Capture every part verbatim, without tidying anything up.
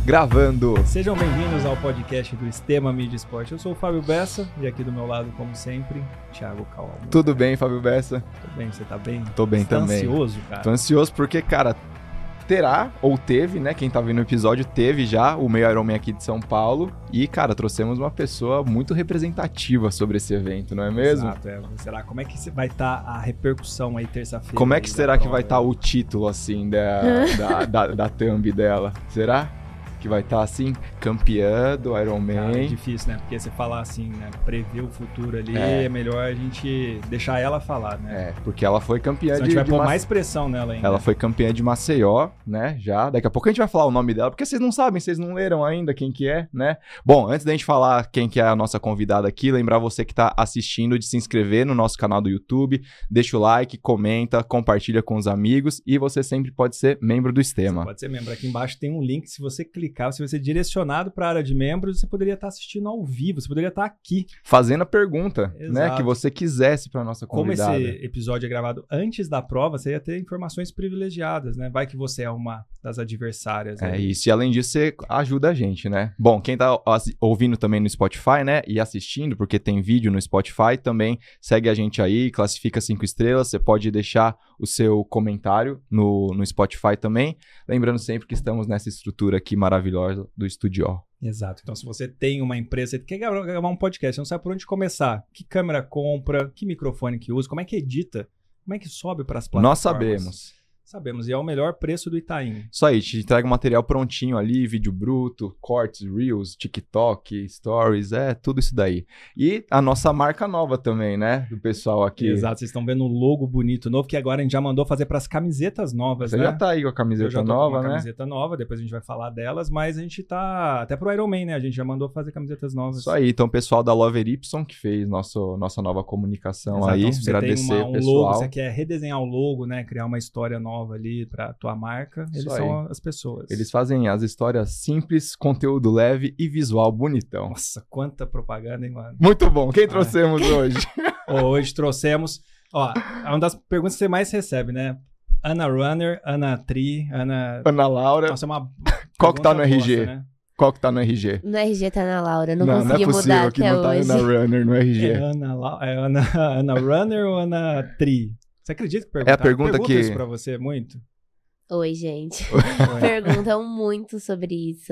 Gravando! Sejam bem-vindos ao podcast do Estema Mídia Esporte. Eu sou o Fábio Bessa e aqui do meu lado, como sempre, Thiago Calamo. Tudo cara. bem, Fábio Bessa? Tudo bem, você tá bem? Tô bem você tá também. Tô ansioso, cara? Tô ansioso porque, cara, terá, ou teve, né? Quem tá vendo o episódio teve já o meio Ironman aqui de São Paulo. E, cara, trouxemos uma pessoa muito representativa sobre esse evento, não é mesmo? Exato, é. Será? Como é que vai estar tá a repercussão aí terça-feira? Como é que será que prova, vai estar tá o título, assim, da, da, da, da thumb dela? Será? Que vai estar tá, assim, campeã do Ironman. Cara, é difícil, né? Porque você falar assim, né? Prever o futuro ali, é, é melhor a gente deixar ela falar, né? É, porque ela foi campeã Senão de... a gente vai pôr Mace... mais pressão nela ainda. Ela foi campeã de Maceió, né? Já. Daqui a pouco a gente vai falar o nome dela, porque vocês não sabem, vocês não leram ainda quem que é, né? Bom, antes da gente falar quem que é a nossa convidada aqui, lembrar você que tá assistindo de se inscrever no nosso canal do YouTube, deixa o like, comenta, compartilha com os amigos e você sempre pode ser membro do Estema. Você pode ser membro. Aqui embaixo tem um link, se você clicar, você vai ser direcionado para a área de membros, você poderia estar assistindo ao vivo, você poderia estar aqui. Fazendo a pergunta, Exato. né, que você quisesse para nossa convidada. Como esse episódio é gravado antes da prova, você ia ter informações privilegiadas, né? Vai que você é uma das adversárias. É aí. isso, e além disso, você ajuda a gente, né? Bom, quem tá ouvindo também no Spotify, né, e assistindo, porque tem vídeo no Spotify, também segue a gente aí, classifica cinco estrelas, você pode deixar o seu comentário no, no Spotify também. Lembrando sempre que estamos nessa estrutura aqui maravilhosa do Estúdio. Exato. Então, se você tem uma empresa, você quer gravar um podcast, você não sabe por onde começar, que câmera compra, que microfone que usa, como é que edita, como é que sobe para as plataformas? Nós sabemos. Sabemos, e é o melhor preço do Itaim. Isso aí, te entrega um material prontinho ali, vídeo bruto, cortes, reels, TikTok, stories, é tudo isso daí. E a nossa marca nova também, né, do pessoal aqui. Exato, vocês estão vendo um logo bonito novo, que agora a gente já mandou fazer para as camisetas novas, Você né? já tá aí com a camiseta Eu já tô nova, com uma né? camiseta nova, depois a gente vai falar delas, mas a gente tá até pro Ironman, né? A gente já mandou fazer camisetas novas. Isso aí, então o pessoal da Lover Y que fez nosso, nossa nova comunicação. Exato, aí, então, se você agradecer tem uma, o um pessoal. logo, você quer redesenhar o logo, né? Criar uma história nova ali pra tua marca, eles são as pessoas. Eles fazem as histórias simples, conteúdo leve e visual bonitão. Nossa, quanta propaganda, hein, mano? Muito bom. Quem trouxemos ah. hoje? Hoje trouxemos... Ó, é uma das perguntas que você mais recebe, né? Ana Runner, Ana Tri, Ana... Ana Laura. Nossa, é uma Qual que tá no R G? bosta, né? Qual que tá no R G? No R G tá Ana Laura, não, não consegui não é mudar que até não hoje. Tá Ana Runner no R G. É Ana, La... é Ana... Ana Runner ou Ana Tri? Você acredita que perguntaram? É a pergunta Pergunta que... isso pra você muito? Oi, gente. Perguntam muito sobre isso.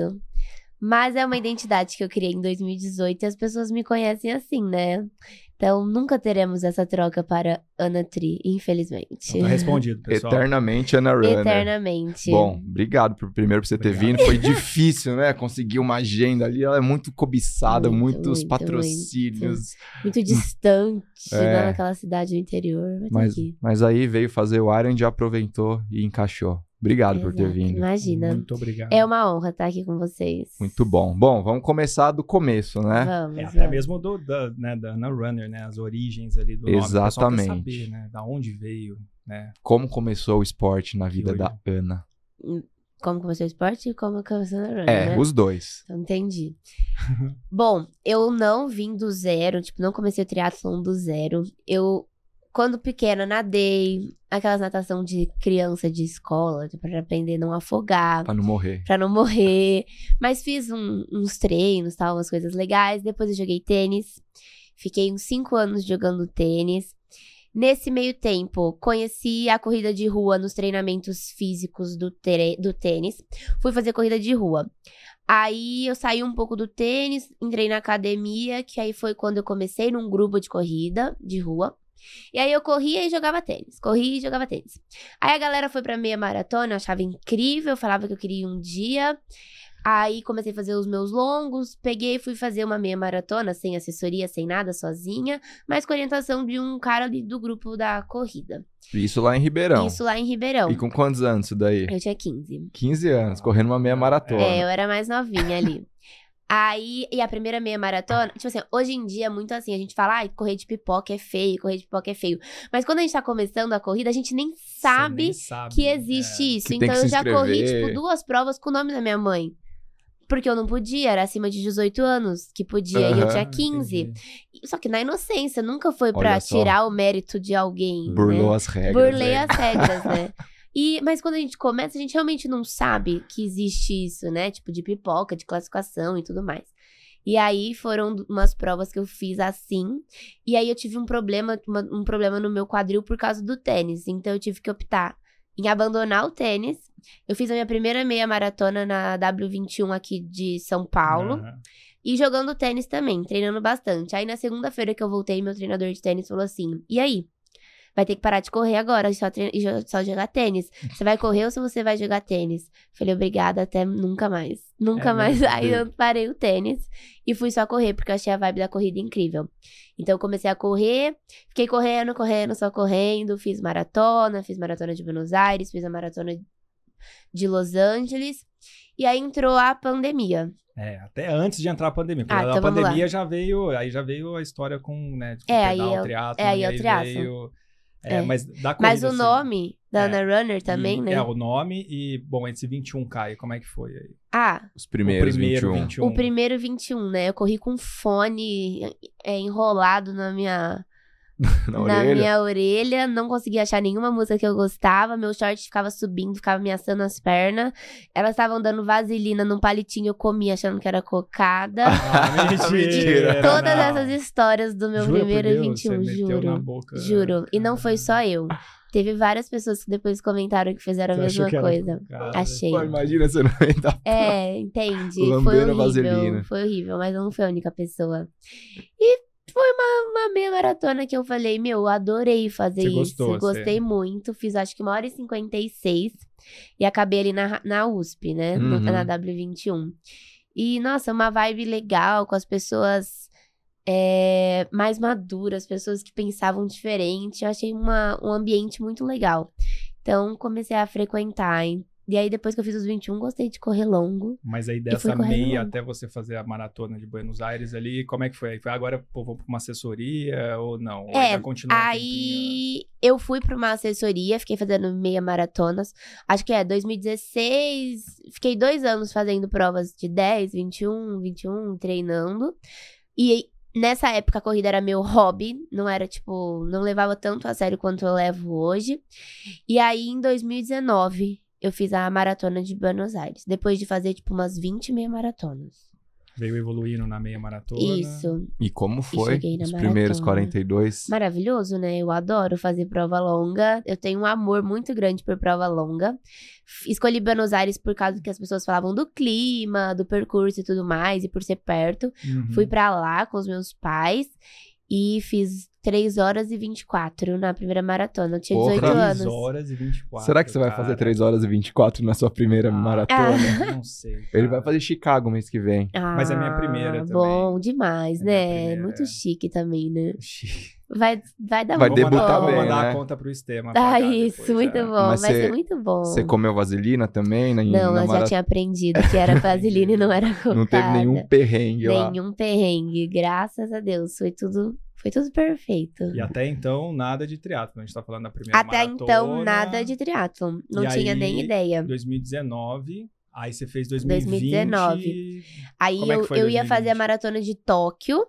Mas é uma identidade que eu criei em dois mil e dezoito e as pessoas me conhecem assim, né? Então, nunca teremos essa troca para Ana Tri, infelizmente. Então, tá respondido, pessoal. Eternamente Ana Runner. Eternamente. Bom, obrigado por, primeiro por você ter Obrigado. vindo. Foi difícil, né? Conseguir uma agenda ali. Ela é muito cobiçada, Muito, muitos muito, patrocínios. Muito distante, É. né? Naquela cidade do interior. Mas, Mas, aqui. mas aí veio fazer o Iron, já aproveitou e encaixou. Obrigado por ter Exato, vindo. Imagina. Muito obrigado. É uma honra estar aqui com vocês. Muito bom. Bom, vamos começar do começo, né? Vamos, É, vamos. até mesmo do, da, né, da Ana Runner, né? As origens ali do nome. Exatamente. O pessoal quer saber, né? Da onde veio, né? Como começou o esporte na vida hoje- da Ana? Como começou o esporte e como começou na runner, É, né? os dois. Então, entendi. Bom, eu não vim do zero, tipo, não comecei o triatlon do zero. Eu, quando pequena, nadei, aquelas natação de criança de escola, tipo, pra aprender a não afogar, Pra não morrer. pra não morrer. Mas fiz um- uns treinos, tal, umas coisas legais. Depois eu joguei tênis. Fiquei uns cinco anos jogando tênis. Nesse meio tempo, conheci a corrida de rua nos treinamentos físicos do, tere- do tênis. Fui fazer corrida de rua. Aí eu saí um pouco do tênis, entrei na academia, que aí foi quando eu comecei num grupo de corrida de rua. E aí eu corria e jogava tênis, corria e jogava tênis. Aí a galera foi pra meia maratona, eu achava incrível, falava que eu queria ir um dia. Aí comecei a fazer os meus longos, peguei e fui fazer uma meia maratona, sem assessoria, sem nada, sozinha, mas com orientação de um cara ali do grupo da corrida. Isso lá em Ribeirão. Isso lá em Ribeirão. E com quantos anos isso daí? Eu tinha quinze. quinze anos, correndo uma meia maratona. É, eu era mais novinha ali. Aí, e a primeira meia maratona, tipo assim, hoje em dia é muito assim, a gente fala, ai, correr de pipoca é feio, correr de pipoca é feio. Mas quando a gente tá começando a corrida, a gente nem sabe, nem sabe, que existe é. isso. Que tem Então que eu se já corri, inscrever. tipo, duas provas com o nome da minha mãe. Porque eu não podia, era acima de dezoito anos que podia, e eu Aham, tinha quinze. entendi. Só que na inocência, nunca foi pra Olha só. tirar o mérito de alguém, Burlou né? as regras. Burlei né? as regras, né? E, mas quando a gente começa, a gente realmente não sabe que existe isso, né? Tipo, de pipoca, de classificação e tudo mais. E aí, foram umas provas que eu fiz assim. E aí, eu tive um problema, uma, um problema no meu quadril por causa do tênis. Então, eu tive que optar em abandonar o tênis. Eu fiz a minha primeira meia maratona na W vinte e um aqui de São Paulo. Uhum. E jogando tênis também, treinando bastante. Aí, na segunda-feira que eu voltei, meu treinador de tênis falou assim, e aí? Vai ter que parar de correr agora e só, treina, e só jogar tênis. Você vai correr ou se você vai jogar tênis? Falei, obrigada, até nunca mais. Nunca É mais. mesmo? Aí eu parei o tênis e fui só correr, porque eu achei a vibe da corrida incrível. Então eu comecei a correr, fiquei correndo, correndo, só correndo. Fiz maratona, fiz maratona de Buenos Aires, fiz a maratona de Los Angeles. E aí entrou a pandemia. É, até antes de entrar a pandemia. Porque Ah, a então vamos pandemia lá. já veio, aí já veio a história com, né, tipo, É, aí pedal, é o- triatlon, é, aí e é o aí triatlon. veio... É, É. mas da corrida, Mas o assim, nome da é. Ana Runner também, e- né? É, o nome e, bom, esse vinte e um K, como é que foi aí? Ah, Os primeiros o primeiro vinte e um. vinte e um. o primeiro vinte e um, né? Eu corri com fone é, enrolado na minha... Na na orelha. minha orelha, não conseguia achar nenhuma música que eu gostava, meu short ficava subindo, ficava me assando as pernas. Elas estavam dando vaselina num palitinho, eu comia achando que era cocada. Ah, Mentira. Todas não. essas histórias do meu Jura por primeiro Deus, vinte e um, você meteu na juro. boca. Juro. E não foi só eu. Teve várias pessoas que depois comentaram que fizeram a Você achou mesma que era coisa. cocada? Achei. Pô, imagina você não entrar. É, entende? Lambendo Foi a horrível. vaselina. Foi horrível, mas eu não fui a única pessoa. E foi uma, uma meia maratona que eu falei, meu, eu adorei fazer Você isso. gostou, Gostei você- muito. Fiz acho que uma hora e cinquenta e seis. E acabei ali na, na U S P, né? No- Uhum. na W vinte e um. E, nossa, uma vibe legal com as pessoas é, mais maduras, pessoas que pensavam diferente. Eu achei uma, um ambiente muito legal. Então, comecei a frequentar, hein? E aí, depois que eu fiz os vinte e um, gostei de correr longo. Mas aí fui dessa correndo meia longe. até você fazer a maratona de Buenos Aires ali, como é que foi? Aí foi agora, pô, vou pra uma assessoria ou não? Ou É, ainda continua um tempinho? Aí eu fui pra uma assessoria, fiquei fazendo meia maratonas. Acho que é dois mil e dezesseis. Fiquei dois anos fazendo provas de dez, vinte e um, vinte e um, treinando. E nessa época a corrida era meu hobby, não era tipo, não levava tanto a sério quanto eu levo hoje. E aí em dois mil e dezenove eu fiz a maratona de Buenos Aires, depois de fazer tipo umas vinte meia maratonas. Veio evoluindo na meia maratona. Isso. E como foi? cheguei na Os primeiros maratona. quarenta e dois? Maravilhoso, né? Eu adoro fazer prova longa. Eu tenho um amor muito grande por prova longa. F- Escolhi Buenos Aires por causa que as pessoas falavam do clima, do percurso e tudo mais, e por ser perto. Uhum. Fui pra lá com os meus pais e fiz três horas e vinte e quatro na primeira maratona. Eu tinha Porra. dezoito três anos. horas e vinte e quatro. Será que você vai cara. fazer três horas e vinte e quatro na sua primeira Ah. maratona? Não sei. Ele cara. vai fazer Chicago mês que vem. Mas é minha primeira Ah, também. Bom demais, É minha né? primeira, Muito é. chique também, né? Vai, vai dar Vai muito debutar mandar, bom. bem, Vou mandar né? a conta pro Estema. Ah, pagar isso, depois, muito é. bom. Mas vai cê- ser muito bom. Você comeu vaselina também? Na, Não, na eu já mara- tinha aprendido que era vaselina e não era cocada. Não teve nenhum perrengue lá. Nenhum perrengue, graças a Deus. Foi tudo, foi tudo perfeito. E até então, nada de triatlo. A gente tá falando da primeira Até maratona. então, nada de triatlon. Não E tinha aí, nem ideia. dois mil e dezenove. Aí você fez dois mil e vinte. dois mil e dezenove. Aí Como é que eu, foi eu ia dois mil e fazer a vinte? maratona de Tóquio.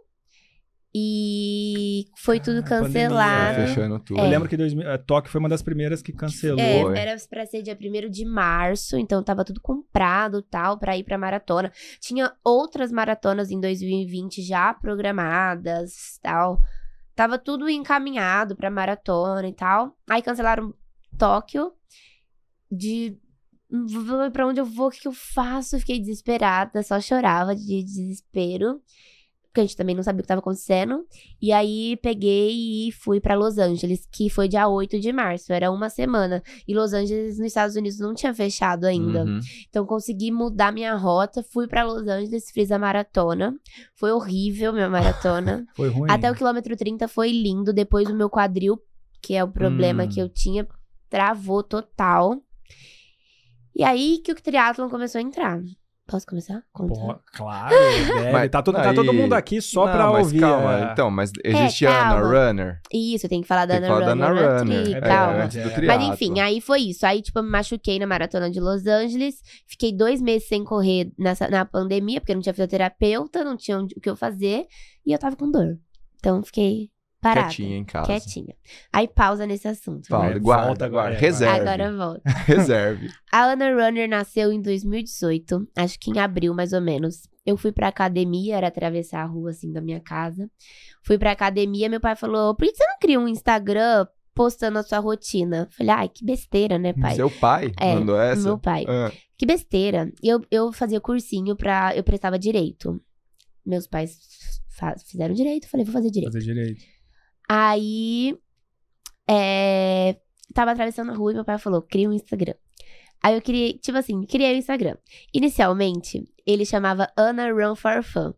E foi tudo Ah, pandemia, cancelado. né? Fechando tudo. Eu lembro que dois mil, eh, Tóquio foi uma das primeiras que cancelou. É, Foi. era pra ser dia primeiro de março, então tava tudo comprado tal, pra ir pra maratona. Tinha outras maratonas em dois mil e vinte já programadas tal. Tava tudo encaminhado pra maratona e tal. Aí cancelaram Tóquio. De. "Vou pra onde eu vou? O que, que eu faço? Fiquei desesperada, só chorava de desespero. Porque a gente também não sabia o que estava acontecendo. E aí, peguei e fui pra Los Angeles, que foi dia oito de março. Era uma semana. E Los Angeles, nos Estados Unidos, não tinha fechado ainda. Uhum. Então, consegui mudar minha rota. Fui pra Los Angeles, fiz a maratona. Foi horrível minha maratona. Foi ruim. Até o quilômetro trinta foi lindo. Depois o meu quadril, que é o problema Hum. que eu tinha, travou total. E aí que o triatlon começou a entrar. Posso começar? Conta. Pô, claro, deve. Mas tá, todo, tá aí- todo mundo aqui só Não, pra mas ouvir. calma, é. então, mas existia a Ana calma. Runner. Isso, tem que falar da Tem que Ana falar da Runner. Ana na Runner. tri, É É, calma. antes do Mas, triatlo. Mas enfim, aí foi isso. Aí, tipo, eu me machuquei na maratona de Los Angeles. Fiquei dois meses sem correr nessa, na pandemia, porque não tinha fisioterapeuta, não tinha onde- o que eu fazer. E eu tava com dor. Então, fiquei parada. Quietinha em casa. Quietinha. Aí pausa nesse assunto. Fala, né? guarda, Volta agora, guarda. é, Reserve. Agora volta. Reserve. A Ana Runner nasceu em dois mil e dezoito, acho que em abril, mais ou menos. Eu fui pra academia, era atravessar a rua, assim, da minha casa. Fui pra academia, meu pai falou, por que você não cria um Instagram postando a sua rotina? Falei, ai, que besteira, né, pai? Seu pai É, mandou essa? meu pai. Ah. Que besteira. Eu, eu fazia cursinho pra... Eu prestava direito. Meus pais fa- fizeram direito, falei, vou fazer direito. Fazer direito. Aí, é, tava atravessando a rua e meu pai falou, cria um Instagram. Aí eu criei, tipo assim, criei o Instagram. Inicialmente, ele chamava Ana Run for Fun.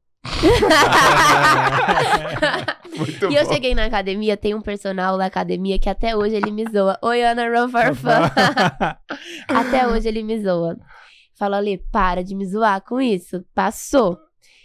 Muito E eu bom. cheguei na academia, tem um personal na academia que até hoje ele me zoa. Oi, Ana Run for Fun. Até hoje ele me zoa. Fala, Ale, para de me zoar com isso. Passou.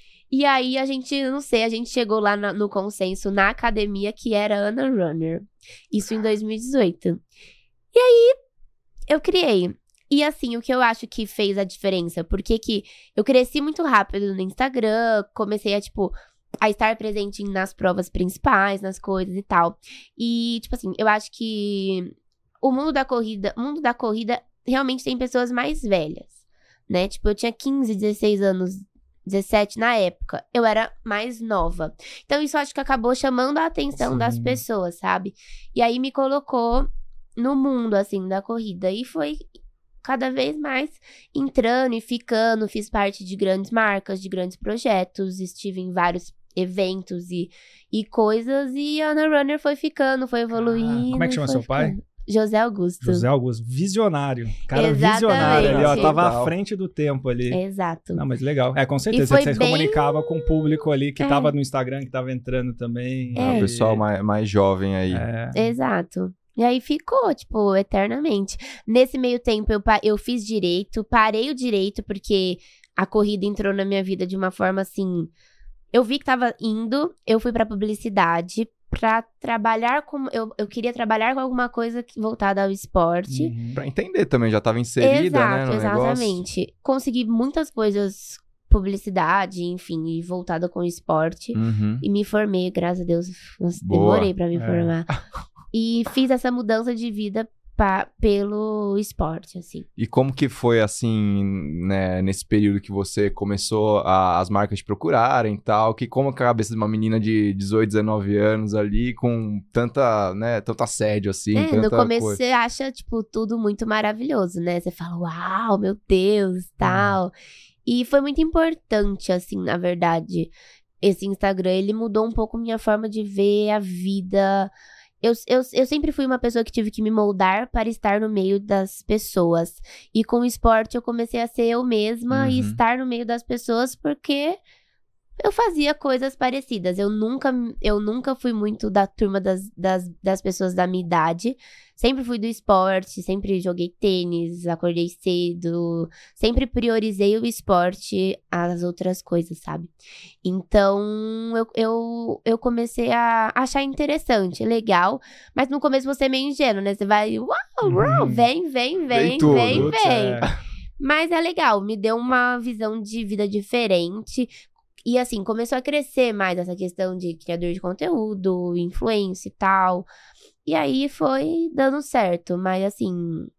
E aí a gente, não sei, a gente chegou lá na- no consenso na academia que era Ana Runner. Isso em dois mil e dezoito. E aí, eu criei. E assim, o que eu acho que fez a diferença, porque que eu cresci muito rápido no Instagram, comecei a, tipo, a estar presente nas provas principais, nas coisas e tal. E, tipo assim, eu acho que o mundo da corrida, o mundo da corrida realmente tem pessoas mais velhas, né? Tipo, eu tinha quinze, dezesseis anos, dezessete na época. Eu era mais nova. Então, isso eu acho que acabou chamando a atenção Sim. das pessoas, sabe? E aí me colocou no mundo, assim, da corrida. E foi cada vez mais entrando e ficando. Fiz parte de grandes marcas, de grandes projetos. Estive em vários eventos e, e coisas. E a Ana Runner foi ficando, foi evoluindo. Como é que chama foi seu pai? ficando. José Augusto. José Augusto, visionário. Cara Exatamente. visionário ali, ó. Tava Total. à frente do tempo ali. Exato. Não, mas legal. É, com certeza. foi Você se bem- comunicava com o público ali que É. tava no Instagram, que tava entrando também. É. O E- pessoal mais, mais jovem aí. É. Exato. E aí ficou, tipo, eternamente. Nesse meio tempo, eu, pa- eu fiz direito, parei o direito, porque a corrida entrou na minha vida de uma forma assim. Eu vi que tava indo, eu fui pra publicidade pra trabalhar com. Eu, eu queria trabalhar com alguma coisa que- voltada ao esporte. Uhum. Pra entender também, já tava inserida, né, no negócio. exatamente. Consegui muitas coisas, publicidade, enfim, e voltada com esporte. Uhum. E me formei, graças a Deus. Nossa, Boa. demorei pra me É. formar. E fiz essa mudança de vida pa- pelo esporte, assim. E como que foi, assim, né, nesse período que você começou a- as marcas te procurarem e tal, que como que a cabeça de uma menina de dezoito, dezenove anos ali, com tanta, né, tanto assédio, assim, é, tanta no começo coisa. você acha, tipo, tudo muito maravilhoso, né? Você fala, uau, meu Deus, tal. E foi muito importante, assim, na verdade. Esse Instagram, ele mudou um pouco minha forma de ver a vida. Eu, eu, eu sempre fui uma pessoa que tive que me moldar para estar no meio das pessoas. E com o esporte eu comecei a ser eu mesma e Uhum. estar no meio das pessoas porque eu fazia coisas parecidas. Eu nunca, eu nunca fui muito da turma das, das, das pessoas da minha idade. Sempre fui do esporte, sempre joguei tênis, acordei cedo. Sempre priorizei o esporte às outras coisas, sabe? Então, eu, eu, eu comecei a achar interessante, legal. Mas no começo você é meio ingênuo, né? Você vai, uau, uau, Uhum. vem, vem, Vem vem, tudo. vem, Putz, vem. é. Mas é legal, me deu uma visão de vida diferente. E assim, começou a crescer mais essa questão de criador de conteúdo, influência e tal. E aí foi dando certo, mas assim,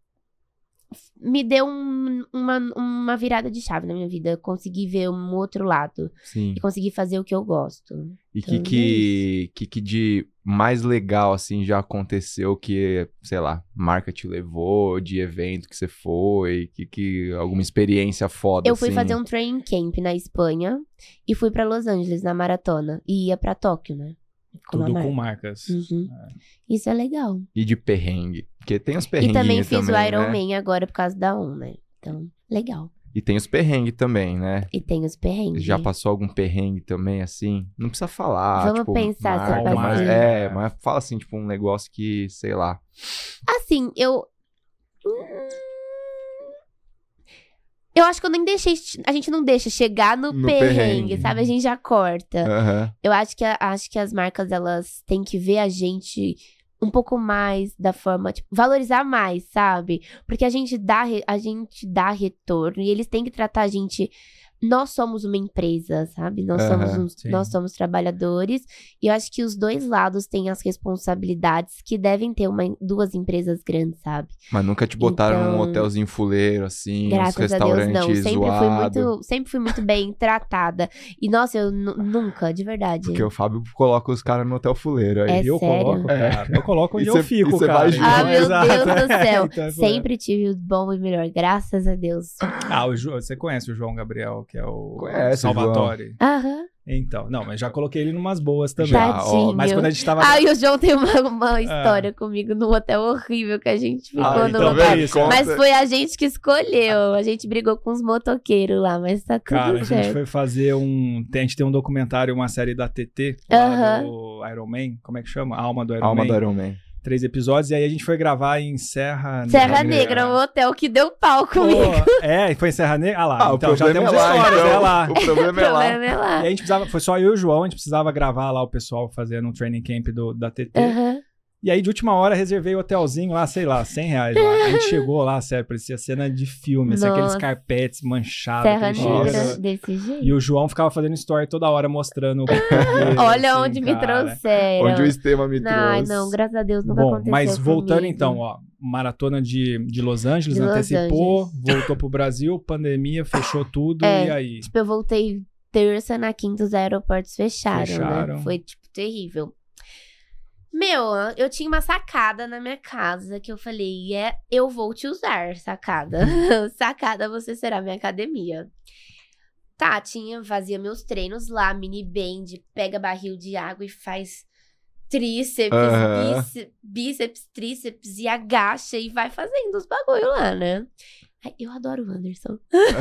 me deu um- uma, uma virada de chave na minha vida. Eu consegui ver um outro lado Sim. e consegui fazer o que eu gosto. E que Então, que, que que de mais legal, assim, já aconteceu que, sei lá, marca te levou, de evento que você foi, que, que alguma experiência foda, Eu fui assim. fazer um training camp na Espanha e fui pra Los Angeles na maratona. E ia pra Tóquio, né? Com uma Tudo marca. com marcas. Uhum. Isso é legal. E de perrengue. Porque tem os E perrenguinhos também fiz também, o Iron né? Man agora por causa da ON, né? Então, legal. E tem os perrengues também, né? E tem os perrengues. Já passou algum perrengue também, assim? Não precisa falar, Vamos tipo, pensar se eu marca, mas, passei. é, mas fala assim, tipo, um negócio que, sei lá. Assim, eu. Hum, Eu acho que eu nem deixei. A gente não deixa chegar no, No perrengue, perrengue. sabe? A gente já corta. Aham. Eu acho que, a- acho que as marcas, elas têm que ver a gente um pouco mais da forma, tipo, valorizar mais, sabe? Porque a gente dá, re- a gente dá retorno e eles têm que tratar a gente nós somos uma empresa, sabe? Nós, Aham, somos uns- sim. nós somos trabalhadores. E eu acho que os dois lados têm as responsabilidades que devem ter uma, duas empresas grandes, sabe? Mas nunca te botaram num Então, hotelzinho fuleiro, assim, uns Graças a Deus, restaurantes não. Sempre fui, zoados. muito, sempre fui muito bem tratada. E, nossa, eu nu- nunca, de verdade. Porque o Fábio coloca os caras no hotel fuleiro aí. É eu sério? coloco, cara. Eu coloco onde E eu cê- fico, e cê cara. vai junto. Ah, Então, meu exato. Deus do céu. Então, é Sempre tive o bom e melhor, graças a Deus. Ah, o Ju- você conhece o João Gabriel, que é o Conhece, Salvatore? Aham. Então, não, mas já coloquei ele numas boas também. Já, Tadinho. Mas quando a gente tava... Ah, e o João tem uma, uma história comigo num hotel horrível que a gente ficou Ah, no então lugar. vê isso, Conta. Mas foi a gente que escolheu. A gente brigou com os motoqueiros lá, mas tá tudo Cara, a certo. gente foi fazer um... tem- A gente tem um documentário, uma série da T T, Aham. lá do Iron Man. Como é que chama? Alma do Iron Alma Man. do Iron Man. Três episódios. E aí a gente foi gravar em Serra... Serra Negra, um hotel que deu pau comigo. Pô, é, foi em Serra Negra? Ah lá, Ah, então o já problema temos é lá, histórias, então. é lá. O problema O é lá. problema é lá. E aí a gente precisava, foi só eu e o João, a gente precisava gravar lá o pessoal fazendo um training camp do, da T T. Aham. E aí de última hora reservei o hotelzinho lá, sei lá, cem reais lá. A gente chegou lá, sério, parecia cena de filme, assim, aqueles Nossa. carpetes manchados, Serra aquele Negra. cheiro. Negra, desse jeito. E o João ficava fazendo story toda hora mostrando o Olha assim, onde me cara. trouxeram. Onde o Estema me trouxe. Ai, não, graças a Deus nunca Bom, aconteceu mas voltando comigo. então, ó, maratona de, de Los Angeles, De Los antecipou, voltou pro Brasil, pandemia, fechou tudo, É. e aí? Tipo, eu voltei terça, na quinta os aeroportos fecharam, Fecharam. né? Foi, tipo, terrível. Meu, eu tinha uma sacada na minha casa que eu falei, é, eu vou te usar, sacada. Sacada, você será minha academia. Tá, tinha, fazia meus treinos lá, mini band, pega barril de água e faz tríceps, Aham. bíceps, bíceps, tríceps e agacha e vai fazendo os bagulho lá, né? Ai, eu adoro o Anderson.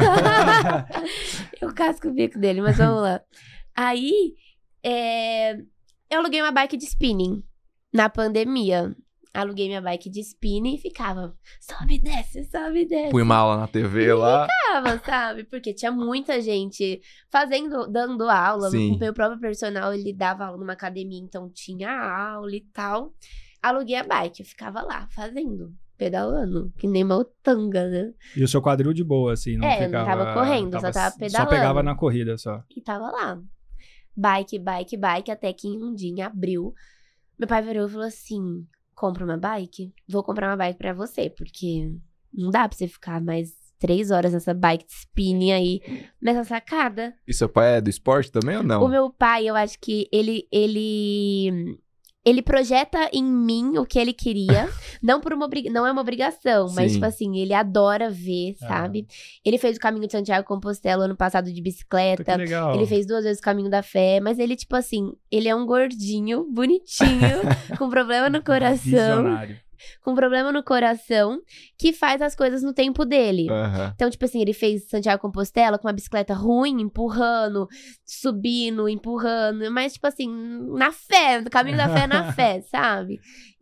Eu casco o bico dele, mas vamos lá. Aí, é, eu aluguei uma bike de spinning na pandemia. Aluguei minha bike de spinning e ficava, sobe e desce, sobe e desce. Põe uma aula na T V lá. Ficava, sabe? Porque tinha muita gente fazendo, dando aula. Sim. O meu próprio personal, ele dava aula numa academia, então tinha aula e tal. Aluguei a bike, eu ficava lá, fazendo, pedalando, que nem uma otanga, né? E o seu quadril de boa, assim, não É, eu ficava... não tava correndo, só tava Só pedalando. pegava na corrida, só. E tava lá. Bike, bike, bike, até que em um dia, em abril, meu pai virou e falou assim, compra uma bike? Vou comprar uma bike pra você, porque não dá pra você ficar mais três horas nessa bike de spinning aí, nessa sacada. E seu pai é do esporte também ou não? O meu pai, eu acho que ele, ele, ele projeta em mim o que ele queria, não por uma obri- não é uma obrigação, mas Sim. tipo assim, ele adora ver, sabe? Ele fez o caminho de Santiago Compostela ano passado de bicicleta. Que legal. Ele fez duas vezes o caminho da fé, mas ele, tipo assim, ele é um gordinho, bonitinho, com problema no coração, Visionário. com problema no coração, que faz as coisas no tempo dele. Aham. Então, tipo assim, ele fez Santiago Compostela com uma bicicleta ruim, empurrando, subindo, empurrando, mas, tipo assim, na fé, no caminho da fé na fé, sabe?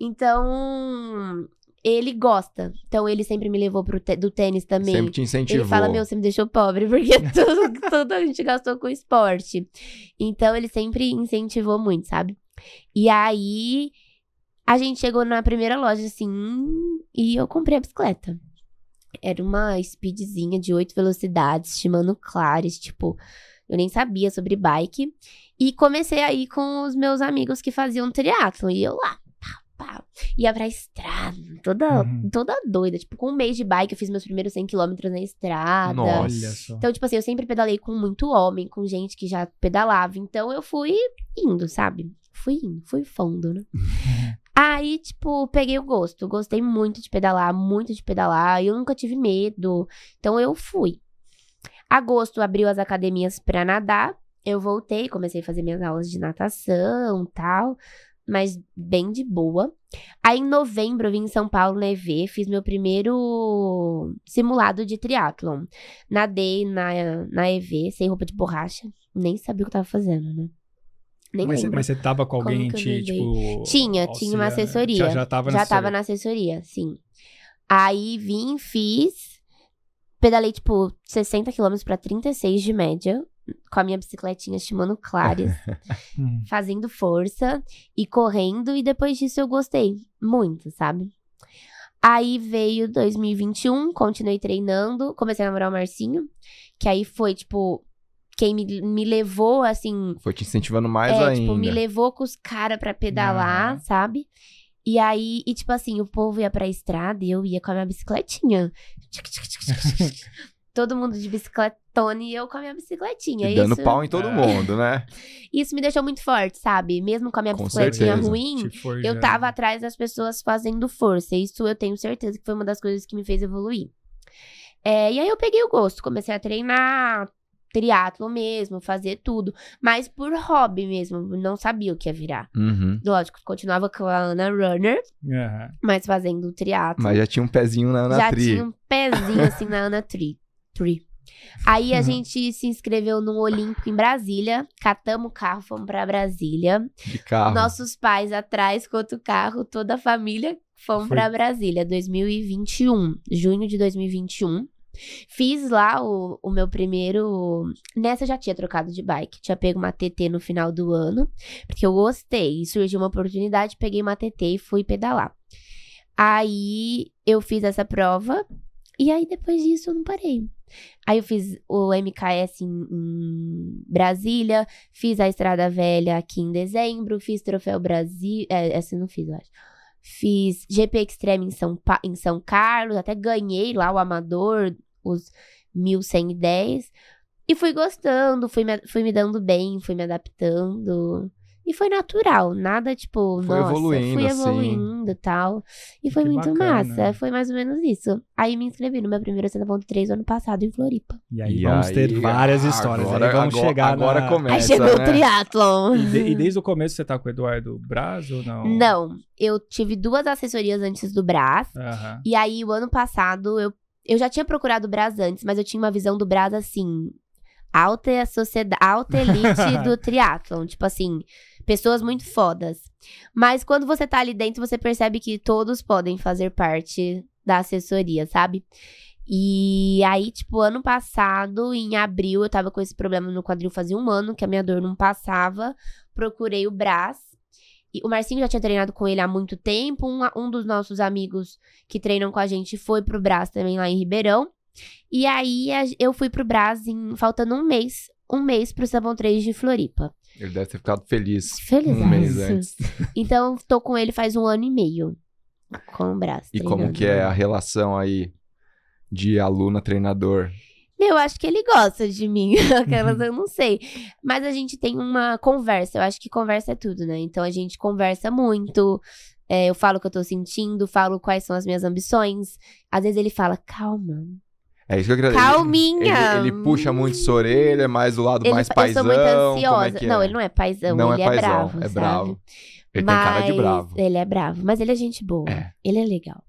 Então, ele gosta. Então, ele sempre me levou pro te- do tênis também. Sempre te incentivou. Ele fala, meu, você me deixou pobre, porque tudo, tudo a gente gastou com esporte. Então, ele sempre incentivou muito, sabe? E aí, a gente chegou na primeira loja, assim, e eu comprei a bicicleta. Era uma speedzinha de oito velocidades, Shimano Claris, tipo, eu nem sabia sobre bike. E comecei a ir com os meus amigos que faziam triatlon, e eu lá, pá, pá, ia pra estrada, toda, Uhum. toda doida. Tipo, com um mês de bike, eu fiz meus primeiros cem quilômetros na estrada. Nossa. Olha só. Então, tipo assim, eu sempre pedalei com muito homem, com gente que já pedalava. Então, eu fui indo, sabe? Fui indo, fui fundo, né? Aí, tipo, peguei o gosto. Gostei muito de pedalar, muito de pedalar. Eu nunca tive medo. Então, eu fui. Agosto abriu as academias pra nadar. Eu voltei, comecei a fazer minhas aulas de natação e tal. Mas bem de boa. Aí, em novembro, eu vim em São Paulo, na E V. Fiz meu primeiro simulado de triatlon. Nadei na, na E V, sem roupa de borracha. Nem sabia o que eu tava fazendo, né? Nem Mas, você- lembro. mas você tava com Como alguém, que eu te, nadei? tipo... Tinha, tinha uma auxilia- assessoria. Já, já tava Já na tava na assessoria, sim. Aí vim, fiz. Pedalei, tipo, sessenta quilômetros pra trinta e seis de média. Com a minha bicicletinha Shimano Claris. Hum. Fazendo força e correndo. E depois disso eu gostei muito, sabe? Aí veio dois mil e vinte e um, continuei treinando. Comecei a namorar o Marcinho. Que aí foi, tipo, quem me, me levou, assim... Foi te incentivando mais é, ainda. tipo, me levou com os caras pra pedalar, Uhum. sabe? E aí, e tipo assim, o povo ia pra estrada e eu ia com a minha bicicletinha. Todo mundo de bicicletona e eu com a minha bicicletinha. E dando isso, pau em todo É. mundo, né? isso me deixou muito forte, sabe? Mesmo com a minha Com bicicletinha certeza. ruim, Te eu forjando. tava atrás das pessoas fazendo força. Isso eu tenho certeza que foi uma das coisas que me fez evoluir. É, e aí eu peguei o gosto, comecei a treinar triatlo mesmo, fazer tudo. Mas por hobby mesmo, não sabia o que ia virar. Uhum. Lógico, continuava com a Ana Runner, Aham. mas fazendo triatlo. Mas já tinha um pezinho na Ana Já Tri. tinha um pezinho assim na Ana Tri. Tri. Aí a gente se inscreveu no Olímpico em Brasília, catamos o carro, fomos pra Brasília. De carro. Nossos pais atrás com outro carro, toda a família, fomos Foi. pra Brasília, dois mil e vinte e um, junho de dois mil e vinte e um. Fiz lá o, o meu primeiro... Nessa eu já tinha trocado de bike, tinha pego uma T T no final do ano, porque eu gostei, e surgiu uma oportunidade, peguei uma T T e fui pedalar. Aí eu fiz essa prova, e aí depois disso eu não parei. Aí eu fiz o M K S em, em Brasília, fiz a Estrada Velha aqui em dezembro, fiz Troféu Brasil... É, essa eu não fiz, eu acho. Fiz G P Extreme em São, pa... em São Carlos, até ganhei lá o Amador, os mil cento e dez. E fui gostando, fui me, fui me dando bem, fui me adaptando. E foi natural, nada tipo, Foi nossa, evoluindo, fui assim. evoluindo e tal. E foi Que muito bacana. massa, foi mais ou menos isso. Aí me inscrevi no meu primeiro setenta ponto três ano passado em Floripa. E aí E vamos aí, ter várias ah, histórias. agora- aí vamos agora- chegar agora na... começa. Aí chegou né? o triatlon. E, de- e desde o começo você tá com o Eduardo Braz ou não? Não, eu tive duas assessorias antes do Brás. Aham. E aí, o ano passado, eu, eu já tinha procurado o Brás antes, mas eu tinha uma visão do Brás assim, alta sociedade, alta elite do triatlon. Tipo assim, pessoas muito fodas. Mas quando você tá ali dentro, você percebe que todos podem fazer parte da assessoria, sabe? E aí, tipo, ano passado, em abril, eu tava com esse problema no quadril fazia um ano, que a minha dor não passava. Procurei o Brás. E o Marcinho já tinha treinado com ele há muito tempo. Um, um dos nossos amigos que treinam com a gente foi pro Brás também lá em Ribeirão. E aí, a- eu fui pro Brás em, faltando um mês. Um mês pro Sabão três de Floripa. Ele deve ter ficado feliz Feliz. um mês antes. Então, tô com ele faz um ano e meio. Com o Brás. E como treinando. que é a relação aí de aluna-treinador? Eu acho que ele gosta de mim. Aquelas eu não sei. Mas a gente tem uma conversa. Eu acho que conversa é tudo, né? Então a gente conversa muito. É, eu falo o que eu tô sentindo, falo quais são as minhas ambições. Às vezes ele fala, calma. É isso que eu queria dizer. Calminha. Ele, ele puxa muito sua orelha, é mais do lado Ele, mais eu paizão. sou muito como ansiosa. é que é? Não, ele não é paizão. Não ele é é, paizão, bravo. é sabe? bravo. Ele Mas tem cara de bravo. Ele é bravo, mas ele é gente boa. É. Ele é legal.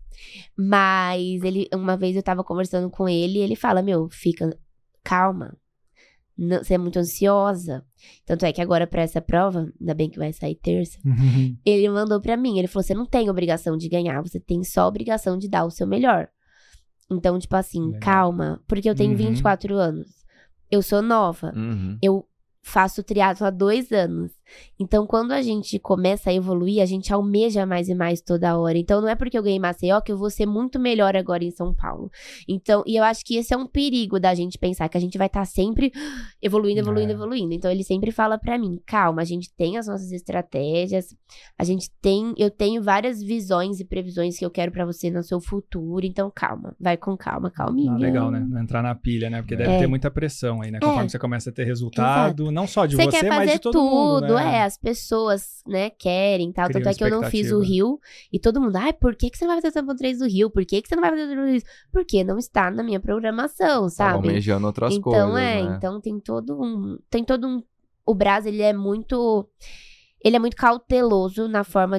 Mas ele, uma vez eu tava conversando com ele e ele fala, meu, fica calma. Não, você é muito ansiosa. Tanto é que agora pra essa prova, ainda bem que vai sair terça, ele mandou pra mim, ele falou, você não tem obrigação de ganhar, você tem só obrigação de dar o seu melhor. Então, tipo assim, Legal. calma, porque eu tenho Uhum. vinte e quatro anos. Eu sou nova. Uhum. Eu faço triatlo há dois anos. Então, quando a gente começa a evoluir, a gente almeja mais e mais toda hora. Então, não é porque eu ganhei Maceió que eu vou ser muito melhor agora em São Paulo. Então, e eu acho que esse é um perigo da gente pensar que a gente vai estar sempre evoluindo, evoluindo, É. evoluindo. Então, ele sempre fala pra mim, calma, a gente tem as nossas estratégias, a gente tem, eu tenho várias visões e previsões que eu quero pra você no seu futuro. Então, calma, vai com calma, calminha. Ah, legal, né? Não entrar na pilha, né? Porque deve É. ter muita pressão aí, né? Conforme É. você começa a ter resultado, não só de Você você, quer mas fazer de todo tudo, mundo, né? é, as pessoas, né, querem e tal. Criam Tanto é que eu não fiz o expectativa. Rio. E todo mundo, ai, por que, que você não vai fazer o setenta ponto três do Rio? Por que, que você não vai fazer o setenta ponto três? Porque não está na minha programação, Tava sabe? almejando outras então, coisas, é, né? então tem todo um. Tem todo um. O Brás, ele é muito. Ele é muito cauteloso na forma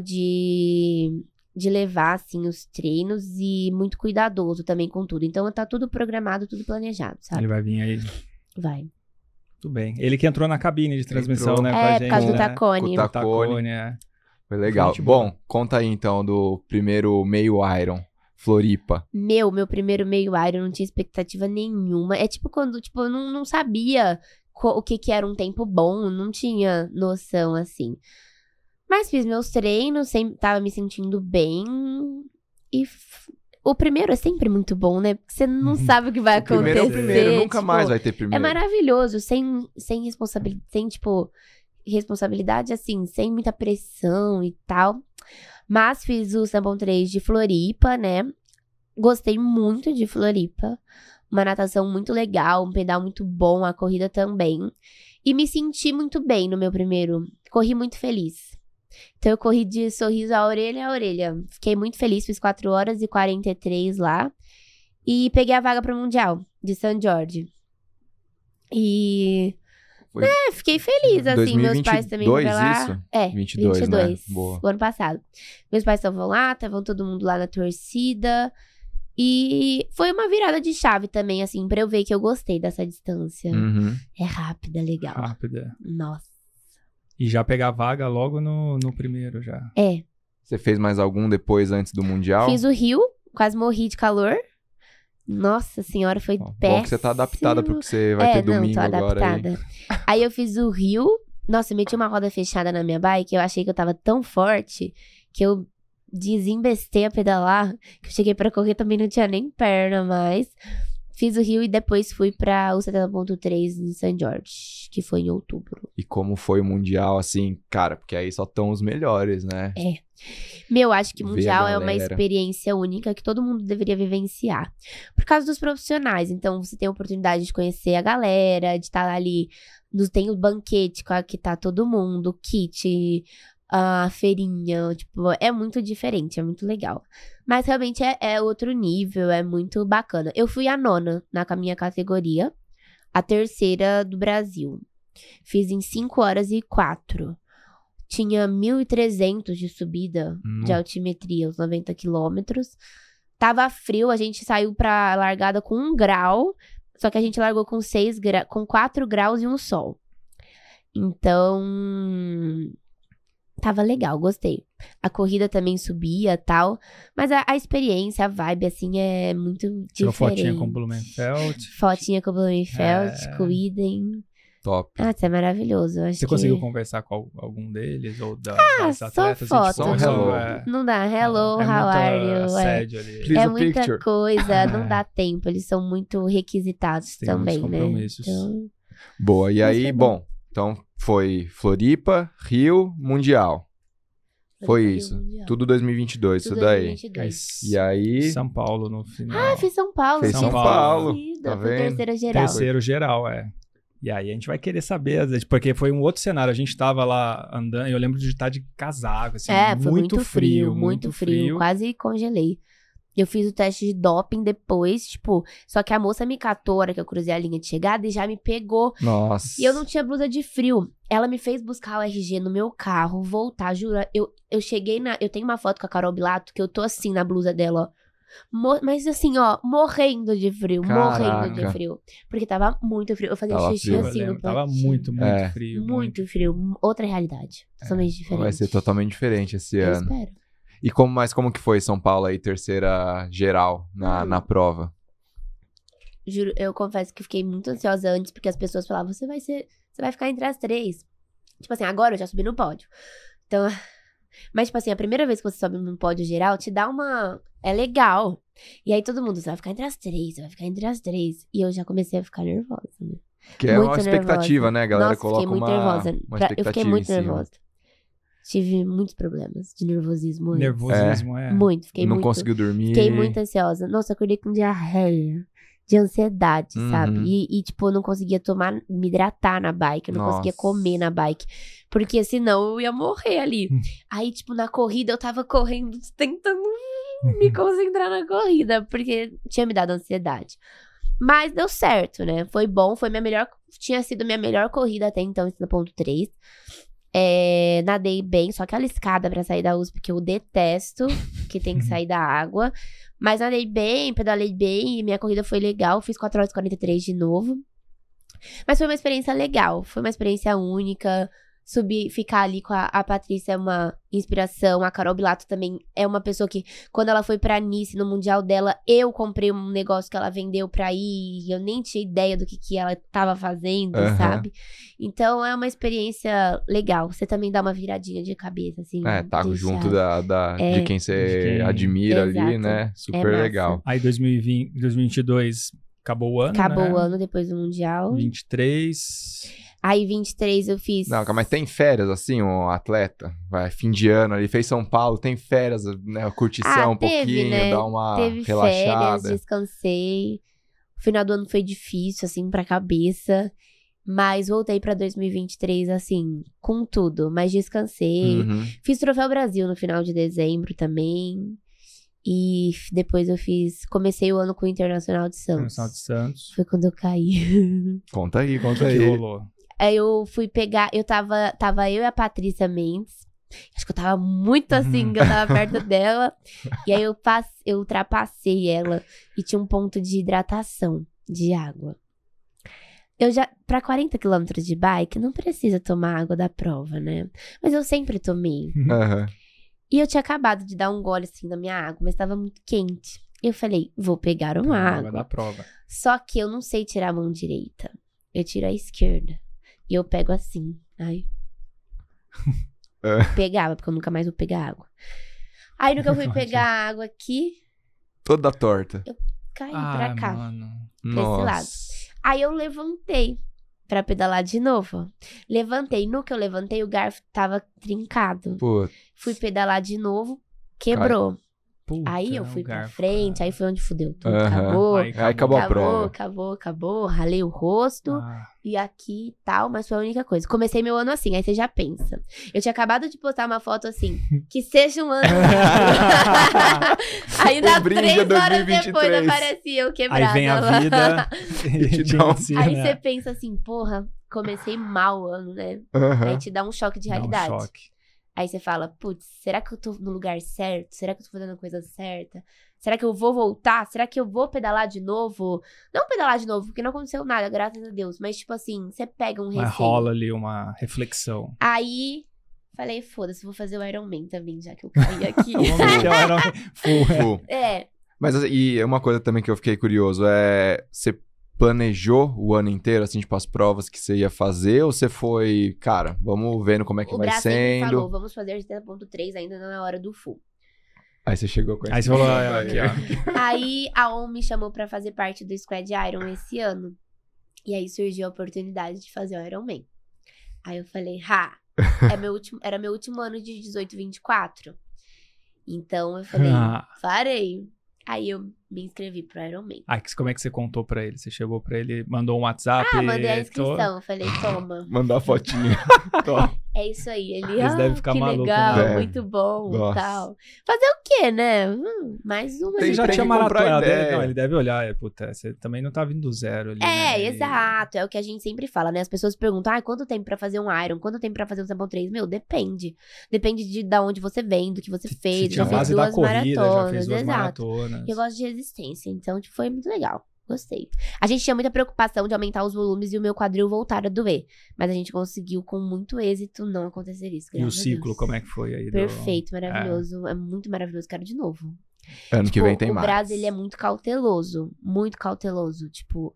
de. De levar, assim, os treinos e muito cuidadoso também com tudo. Então, tá tudo programado, tudo planejado, sabe? Ele vai vir aí. Vai. Tudo bem. Ele que entrou na cabine de transmissão, Entrou. né, com a É, gente, por causa do né? Tacone. Com o O Tacone. Tacone, é. Foi legal. Gente boa. Bom, conta aí então do primeiro meio Iron, Floripa. Meu, meu primeiro meio Iron, eu não tinha expectativa nenhuma. É tipo quando, tipo, eu não, não sabia co- o que que era um tempo bom, não tinha noção, assim. Mas fiz meus treinos, sempre tava me sentindo bem e f- o primeiro é sempre muito bom, né? Porque você não sabe o que vai O primeiro acontecer. é o primeiro, nunca tipo, mais vai ter É primeiro. maravilhoso, sem, sem responsabilidade, sem, tipo, responsabilidade, assim, sem muita pressão e tal. Mas fiz o Sambon três de Floripa, né? Gostei muito de Floripa. Uma natação muito legal, um pedal muito bom, a corrida também. E me senti muito bem no meu primeiro. Corri muito feliz. Então eu corri de sorriso a orelha a orelha. Fiquei muito feliz, fiz quatro horas e quarenta e três lá. E peguei a vaga pro Mundial de San Jorge. E... Foi É, fiquei feliz, assim. Meus pais também foram dois lá. isso? É, vinte e dois, vinte e dois, né? Boa. o ano passado. Meus pais estavam lá, estavam todo mundo lá na torcida. E foi uma virada de chave também, assim, pra eu ver que eu gostei dessa distância. Uhum. É rápida, legal. Rápida. Nossa. E já pegar a vaga logo no, no primeiro, já. É. Você fez mais algum depois, antes do Mundial? Fiz o Rio, quase morri de calor. Nossa senhora, foi Ó, péssimo. Bom que você tá adaptada pro que você vai é, ter domingo não, tô agora aí. adaptada. Aí eu fiz o Rio. Nossa, eu meti uma roda fechada na minha bike. Eu achei que eu tava tão forte que eu desembestei a pedalar. Que eu cheguei pra correr também não tinha nem perna mais. Fiz o Rio e depois fui pra o setenta ponto três em San Jorge, que foi em outubro. E como foi o Mundial, assim, cara, porque aí só estão os melhores, né? É. Meu, acho que Ver a Mundial é uma galera. experiência única que todo mundo deveria vivenciar. Por causa dos profissionais. Então, você tem a oportunidade de conhecer a galera, de estar ali. no- Tem o banquete com a que tá todo mundo, o kit, a feirinha. Tipo, é muito diferente, é muito legal. Mas realmente é, é outro nível, é muito bacana. Eu fui a nona na ca- minha categoria, a terceira do Brasil. Fiz em cinco horas e quatro. Tinha mil e trezentos de subida Hum. de altimetria, os noventa quilômetros. Tava frio, a gente saiu pra largada com um grau, só que a gente largou com, seis gra... com quatro graus e um sol. Então, tava legal, gostei. A corrida também subia e tal, mas a, a experiência, a vibe, assim, é muito Tirou diferente. fotinha com o Blumenfeld. Fotinha com o Blumenfeld, É. com o Idem. Top. Ah, isso é maravilhoso. eu Acho Você que... conseguiu conversar com al- algum deles? Ou da, Ah, das só atletas? foto. Só um hello. É, Não dá, hello, é how muita are you? É, assédio ali. Please é a muita picture. coisa, não dá tempo. Eles são muito requisitados Tem também, muitos né? compromissos. Então, Boa. E Mas aí, foi bom, então foi Floripa, Rio, Mundial. Foi Rio isso. Mundial. Tudo dois mil e vinte e dois, Tudo isso daí. dois mil e vinte e dois. E aí, São Paulo no final. Ah, fiz São Paulo. Fez tinha São Paulo, esquecido, tá foi vendo? terceira geral. Terceiro geral, é. E aí a gente vai querer saber, às vezes, porque foi um outro cenário. A gente tava lá andando e eu lembro de estar de casaco, assim, É, foi muito, muito frio, muito frio, quase congelei. Eu fiz o teste de doping depois, tipo, só que a moça me catou, a hora que eu cruzei a linha de chegada, e já me pegou. nossa. E eu não tinha blusa de frio. Ela me fez buscar o R G no meu carro, voltar, jura. Eu, eu cheguei na... Eu tenho uma foto com a Carol Bilato, que eu tô assim na blusa dela, ó. Mo- mas assim, ó, morrendo de frio, morrendo de Caraca. frio. Porque tava muito frio. Eu fazia Tava xixi frio. Eu assim no lembro, tava potinho. muito, muito É. frio. Muito frio. Outra realidade. Totalmente diferente. Vai ser totalmente diferente esse Eu ano. espero. E como, mas como que foi São Paulo aí, terceira geral na, Hum. na prova? Juro, eu confesso que fiquei muito ansiosa antes, porque as pessoas falavam, você vai ser. Você vai ficar entre as três. Tipo assim, agora eu já subi no pódio. Então. Mas, tipo assim, a primeira vez que você sobe num pódio geral, te dá uma. É legal. E aí todo mundo, você vai ficar entre as três, você vai ficar entre as três. E eu já comecei a ficar nervosa, né? Que é Muito uma expectativa, nervosa. né? A galera Nossa, coloca fiquei muito uma, nervosa. uma Pra- expectativa eu fiquei muito em cima. nervosa. Tive muitos problemas de nervosismo. antes. Nervosismo, é. Muito, fiquei Não muito. conseguiu dormir. Fiquei muito ansiosa. Nossa, eu acordei com diarreia. De ansiedade, Uhum. sabe? E, e, tipo, eu não conseguia tomar, me hidratar na bike. Eu não conseguia Nossa. comer na bike. Porque senão eu ia morrer ali. Hum. Aí, tipo, na corrida eu tava correndo, tentando me concentrar na corrida. Porque tinha me dado ansiedade. Mas deu certo, né? Foi bom, foi minha melhor. Tinha sido minha melhor corrida até então, esse ponto três. É, nadei bem, só aquela escada pra sair da U S P que eu detesto, que tem que sair da água. Mas nadei bem, pedalei bem e minha corrida foi legal. Fiz quatro horas e quarenta e três de novo. Mas foi uma experiência legal, foi uma experiência única. subir, ficar ali com a, a Patrícia é uma inspiração. A Carol Bilato também é uma pessoa que, quando ela foi pra Nice, no Mundial dela, eu comprei um negócio que ela vendeu pra ir, e eu nem tinha ideia do que, que ela tava fazendo, Uhum. sabe? Então, é uma experiência legal. Você também dá uma viradinha de cabeça, assim. É, tá de junto chave. da, da- É. de quem você De quem- admira ali, Exato. né? Super É massa. legal. Aí dois mil e vinte, dois mil e vinte e dois acabou o ano, Acabou né? o ano depois do Mundial. vinte e três... Aí, vinte e três, eu fiz... Não, mas tem férias, assim, um atleta, vai, fim de ano, ele fez São Paulo, tem férias, né, curtição Ah, um teve, pouquinho, né? dá uma Teve relaxada. férias, descansei. O final do ano foi difícil, assim, pra cabeça. Mas voltei pra dois mil e vinte e três, assim, com tudo. Mas descansei. Uhum. Fiz Troféu Brasil no final de dezembro também. E f- depois eu fiz... Comecei o ano com o Internacional de Santos. Internacional de Santos. Foi quando eu caí. Conta aí, O conta que aí. rolou? Aí eu fui pegar... Eu tava... Tava eu e a Patrícia Mendes. Acho que eu tava muito assim, que eu tava perto dela. E aí eu, passe, eu ultrapassei ela. E tinha um ponto de hidratação de água. Eu já... Pra quarenta quilômetros de bike, não precisa tomar água da prova, né? Mas eu sempre tomei. Aham. E eu tinha acabado de dar um gole, assim, da minha água. Mas tava muito quente. Eu falei, vou pegar uma Água água. da prova. Só que eu não sei tirar a mão direita. Eu tiro a esquerda. E eu pego assim. Ai. É. Pegava, porque eu nunca mais vou pegar água. Aí no que eu fui pegar a água aqui, Toda torta. caí Ah, pra cá. mano. Nossa. lado. Aí eu levantei pra pedalar de novo. Levantei. No que eu levantei, o garfo tava trincado. Pô, Fui pedalar de novo, quebrou. Puta, Aí eu o fui pra garfo, frente, cara. aí foi onde fudeu tudo. Aham. Acabou. Aí aí acabou a Acabou, prova. acabou, acabou. Ralei o rosto. Ah, E aqui e tal, mas foi a única coisa. Comecei meu ano assim, aí você já pensa. Eu tinha acabado de postar uma foto assim, que seja um ano. Aí Um dá brinde três a horas dois mil e vinte e depois três. aparecia eu quebrada aí vem a lá. vida te e te dá um- ensina. Aí você pensa assim, porra, comecei mal o ano, né? Aí Aham. te dá um choque de Dá um realidade. choque. Aí você fala, putz, será que eu tô no lugar certo? Será que eu tô fazendo a coisa certa? Será que eu vou voltar? Será que eu vou pedalar de novo? Não pedalar de novo, porque não aconteceu nada, graças a Deus. Mas, tipo assim, você pega um receio. Mas rola ali uma reflexão. Aí, falei, foda-se, vou fazer o Iron Man também, já que eu caí aqui. Vamos meter o Iron Man full. Full. É, Mas assim, e uma coisa também que eu fiquei curioso é, você planejou o ano inteiro, assim, tipo, as provas que você ia fazer, ou você foi, cara, vamos vendo como é que o vai Brás sempre sendo. falou, vamos fazer setenta ponto três, ainda não é hora do full. Aí você chegou com Aí esse- você falou, ah, aqui, ó. Aí, a O M me chamou pra fazer parte do Squad Iron esse ano. E aí, surgiu a oportunidade de fazer o Iron Man. Aí eu falei, ha, é meu último, era meu último ano de dezoito, vinte e quatro. Então, eu falei, Ah. farei. Aí, eu me inscrevi pro Iron Man. Ah, que- como é que você contou pra ele? Você chegou pra ele, mandou um WhatsApp? Ah, mandei a tô- inscrição. Eu falei, toma. Mandar a fotinha. Tó. É isso aí. Ele, Eles ah, devem ficar que malucos, legal, né? muito bom Nossa. e tal. Fazer o quê, né? Hum, mais uma. Tem- Ele já tem tinha que comprar maratonado. ideia. Ele, não, ele deve olhar. É, puta, você também não tá vindo do zero ali. É, né? E- exato. É o que a gente sempre fala, né? As pessoas perguntam, ah, quanto tempo pra fazer um Iron? Quanto tempo pra fazer um Sabão três? Meu, depende. Depende de da onde você vem, do que você Você fez. tinha Já fez base da duas corrida, já maratonas, fez duas exato. maratonas. Eu gosto de resistência, então tipo, foi muito legal. Gostei. A gente tinha muita preocupação de aumentar os volumes e o meu quadril voltar a doer. Mas a gente conseguiu, com muito êxito, não acontecer isso. E o graças a ciclo, Deus. como é que foi aí? do- Perfeito, maravilhoso. É. muito maravilhoso. Quero de novo. Ano que Tipo, vem tem o mais. Brás, ele é muito cauteloso. Muito cauteloso. Tipo,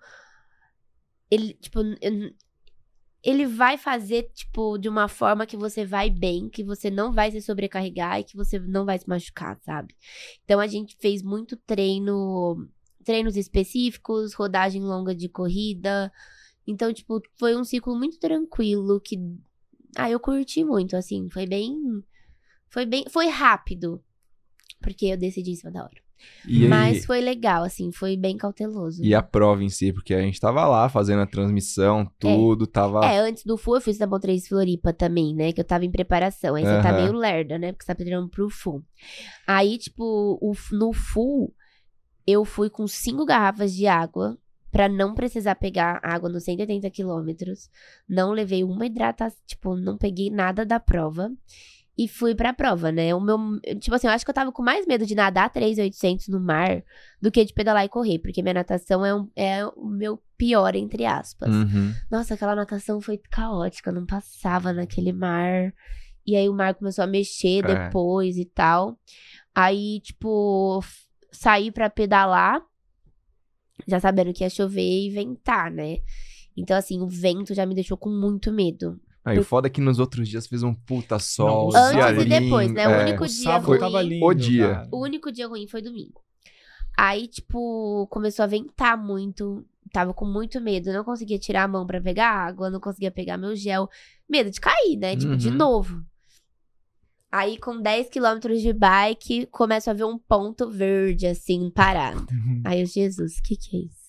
ele, tipo, eu- ele vai fazer, tipo, de uma forma que você vai bem, que você não vai se sobrecarregar e que você não vai se machucar, sabe? Então, a gente fez muito treino, treinos específicos, rodagem longa de corrida. Então, tipo, foi um ciclo muito tranquilo que, ah, eu curti muito, assim, foi bem, foi bem, foi rápido, porque eu decidi em cima da hora. E, aí- Mas foi legal, assim, foi bem cauteloso. e a prova em si, porque a gente tava lá fazendo a transmissão, tudo, tava... É, antes do full eu fiz Sabão três Floripa também, né? Que eu tava em preparação. Aí você tá Aham. meio lerda, né? Porque você tá treinando pro full. Aí, tipo, o, no full, eu fui com cinco garrafas de água pra não precisar pegar água nos cento e oitenta quilômetros. Não levei uma hidratação, tipo, não peguei nada da prova. E fui pra prova, né? O meu, tipo assim, eu acho que eu tava com mais medo de nadar três mil e oitocentos no mar do que de pedalar e correr. Porque minha natação é, um, é o meu pior, entre aspas. Uhum. Nossa, aquela natação foi caótica, não passava naquele mar. E aí o mar começou a mexer É. depois e tal. Aí, tipo, f- saí pra pedalar, já sabendo que ia chover e ventar, né? Então, assim, o vento já me deixou com muito medo. Aí o foda é que nos outros dias fez um puta sol. Não, dia Antes e lindo, depois, né? O é. único O dia sábado ruim. tava lindo, O dia. cara. O único dia ruim foi domingo. Aí, tipo, começou a ventar muito. Tava com muito medo. Não conseguia tirar a mão pra pegar água. Não conseguia pegar meu gel. Medo de cair, né? Tipo, de Uhum. novo. Aí, com dez quilômetros de bike, começo a ver um ponto verde, assim, parado. Aí eu, Jesus, o que que é isso?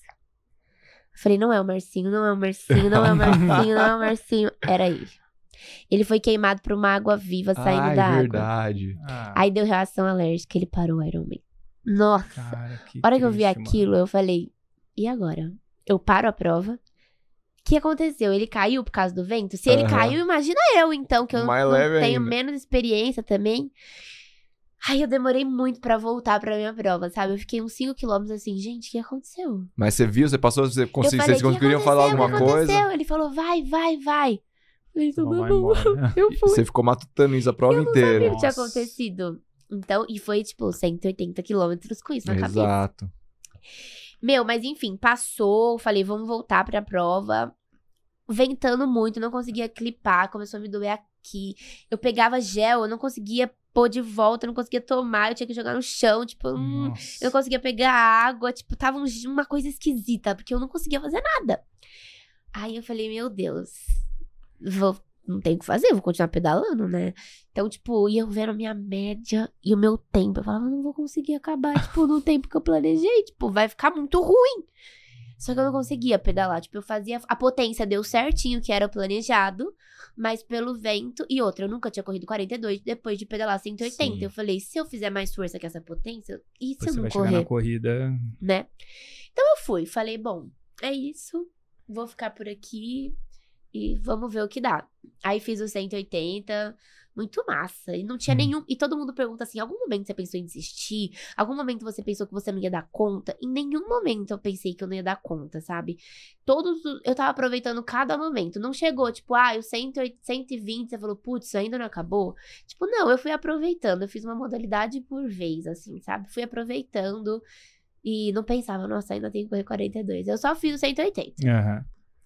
Eu falei, não é o Marcinho, não é o Marcinho, não é o Marcinho, não é o Marcinho. Era ele. Ele foi queimado por uma água viva saindo Ai, da água. verdade. Ah, Aí deu reação alérgica, ele parou o Ironman. Nossa, cara, que a hora que eu vi triste, mano. aquilo, eu falei, e agora? Eu paro a prova? O que aconteceu? Ele caiu por causa do vento? Se ele Aham. caiu, imagina eu, então, que eu Mais não leve tenho ainda. menos experiência também. Aí eu demorei muito pra voltar pra minha prova, sabe? Eu fiquei uns cinco quilômetros assim, gente, o que aconteceu? Mas você viu, você passou, você eu consegui, falei, vocês "O que conseguiriam falar aconteceu? alguma O que coisa? aconteceu?" Ele falou, vai, vai, vai. Eu falei, Então tudo vai bom. embora. Eu E fui. você ficou matutando isso a prova Eu não sabia inteira. o que tinha Nossa. acontecido. Então, e foi tipo cento e oitenta quilômetros com isso na cabeça. Exato. Meu, mas enfim, passou. Falei, vamos voltar pra prova. Ventando muito, não conseguia clipar, começou a me doer aqui. Eu pegava gel, eu não conseguia pôr de volta, eu não conseguia tomar, eu tinha que jogar no chão, tipo, hum, Nossa. eu não conseguia pegar água, tipo, tava um- uma coisa esquisita, porque eu não conseguia fazer nada. Aí eu falei, meu Deus, vou, não tem o que fazer, vou continuar pedalando, né? Então, tipo, ia vendo a minha média e o meu tempo. Eu falava, não vou conseguir acabar, tipo, no tempo que eu planejei, tipo, vai ficar muito ruim. Só que eu não conseguia pedalar, tipo, eu fazia, a potência deu certinho, que era o planejado, mas pelo vento, e outra, eu nunca tinha corrido quarenta e dois depois de pedalar cento e oitenta. Sim. Eu falei, se eu fizer mais força que essa potência, e se Depois eu você não vai chegar correr? na corrida. Né? Então eu fui, falei, bom, é isso, vou ficar por aqui e vamos ver o que dá. Aí fiz o cento e oitenta, muito massa, e não tinha Hum. nenhum, e todo mundo pergunta assim, algum momento você pensou em desistir? Algum momento você pensou que você não ia dar conta? Em nenhum momento eu pensei que eu não ia dar conta, sabe? Todos, os- eu tava aproveitando cada momento, não chegou, tipo, ah, o cento e oitenta, cento e vinte, você falou, putz, ainda não acabou? Tipo, não, eu fui aproveitando, eu fiz uma modalidade por vez, assim, sabe? Fui aproveitando e não pensava, nossa, ainda tenho que correr quarenta e dois. Eu só fiz o cento e oitenta. Aham.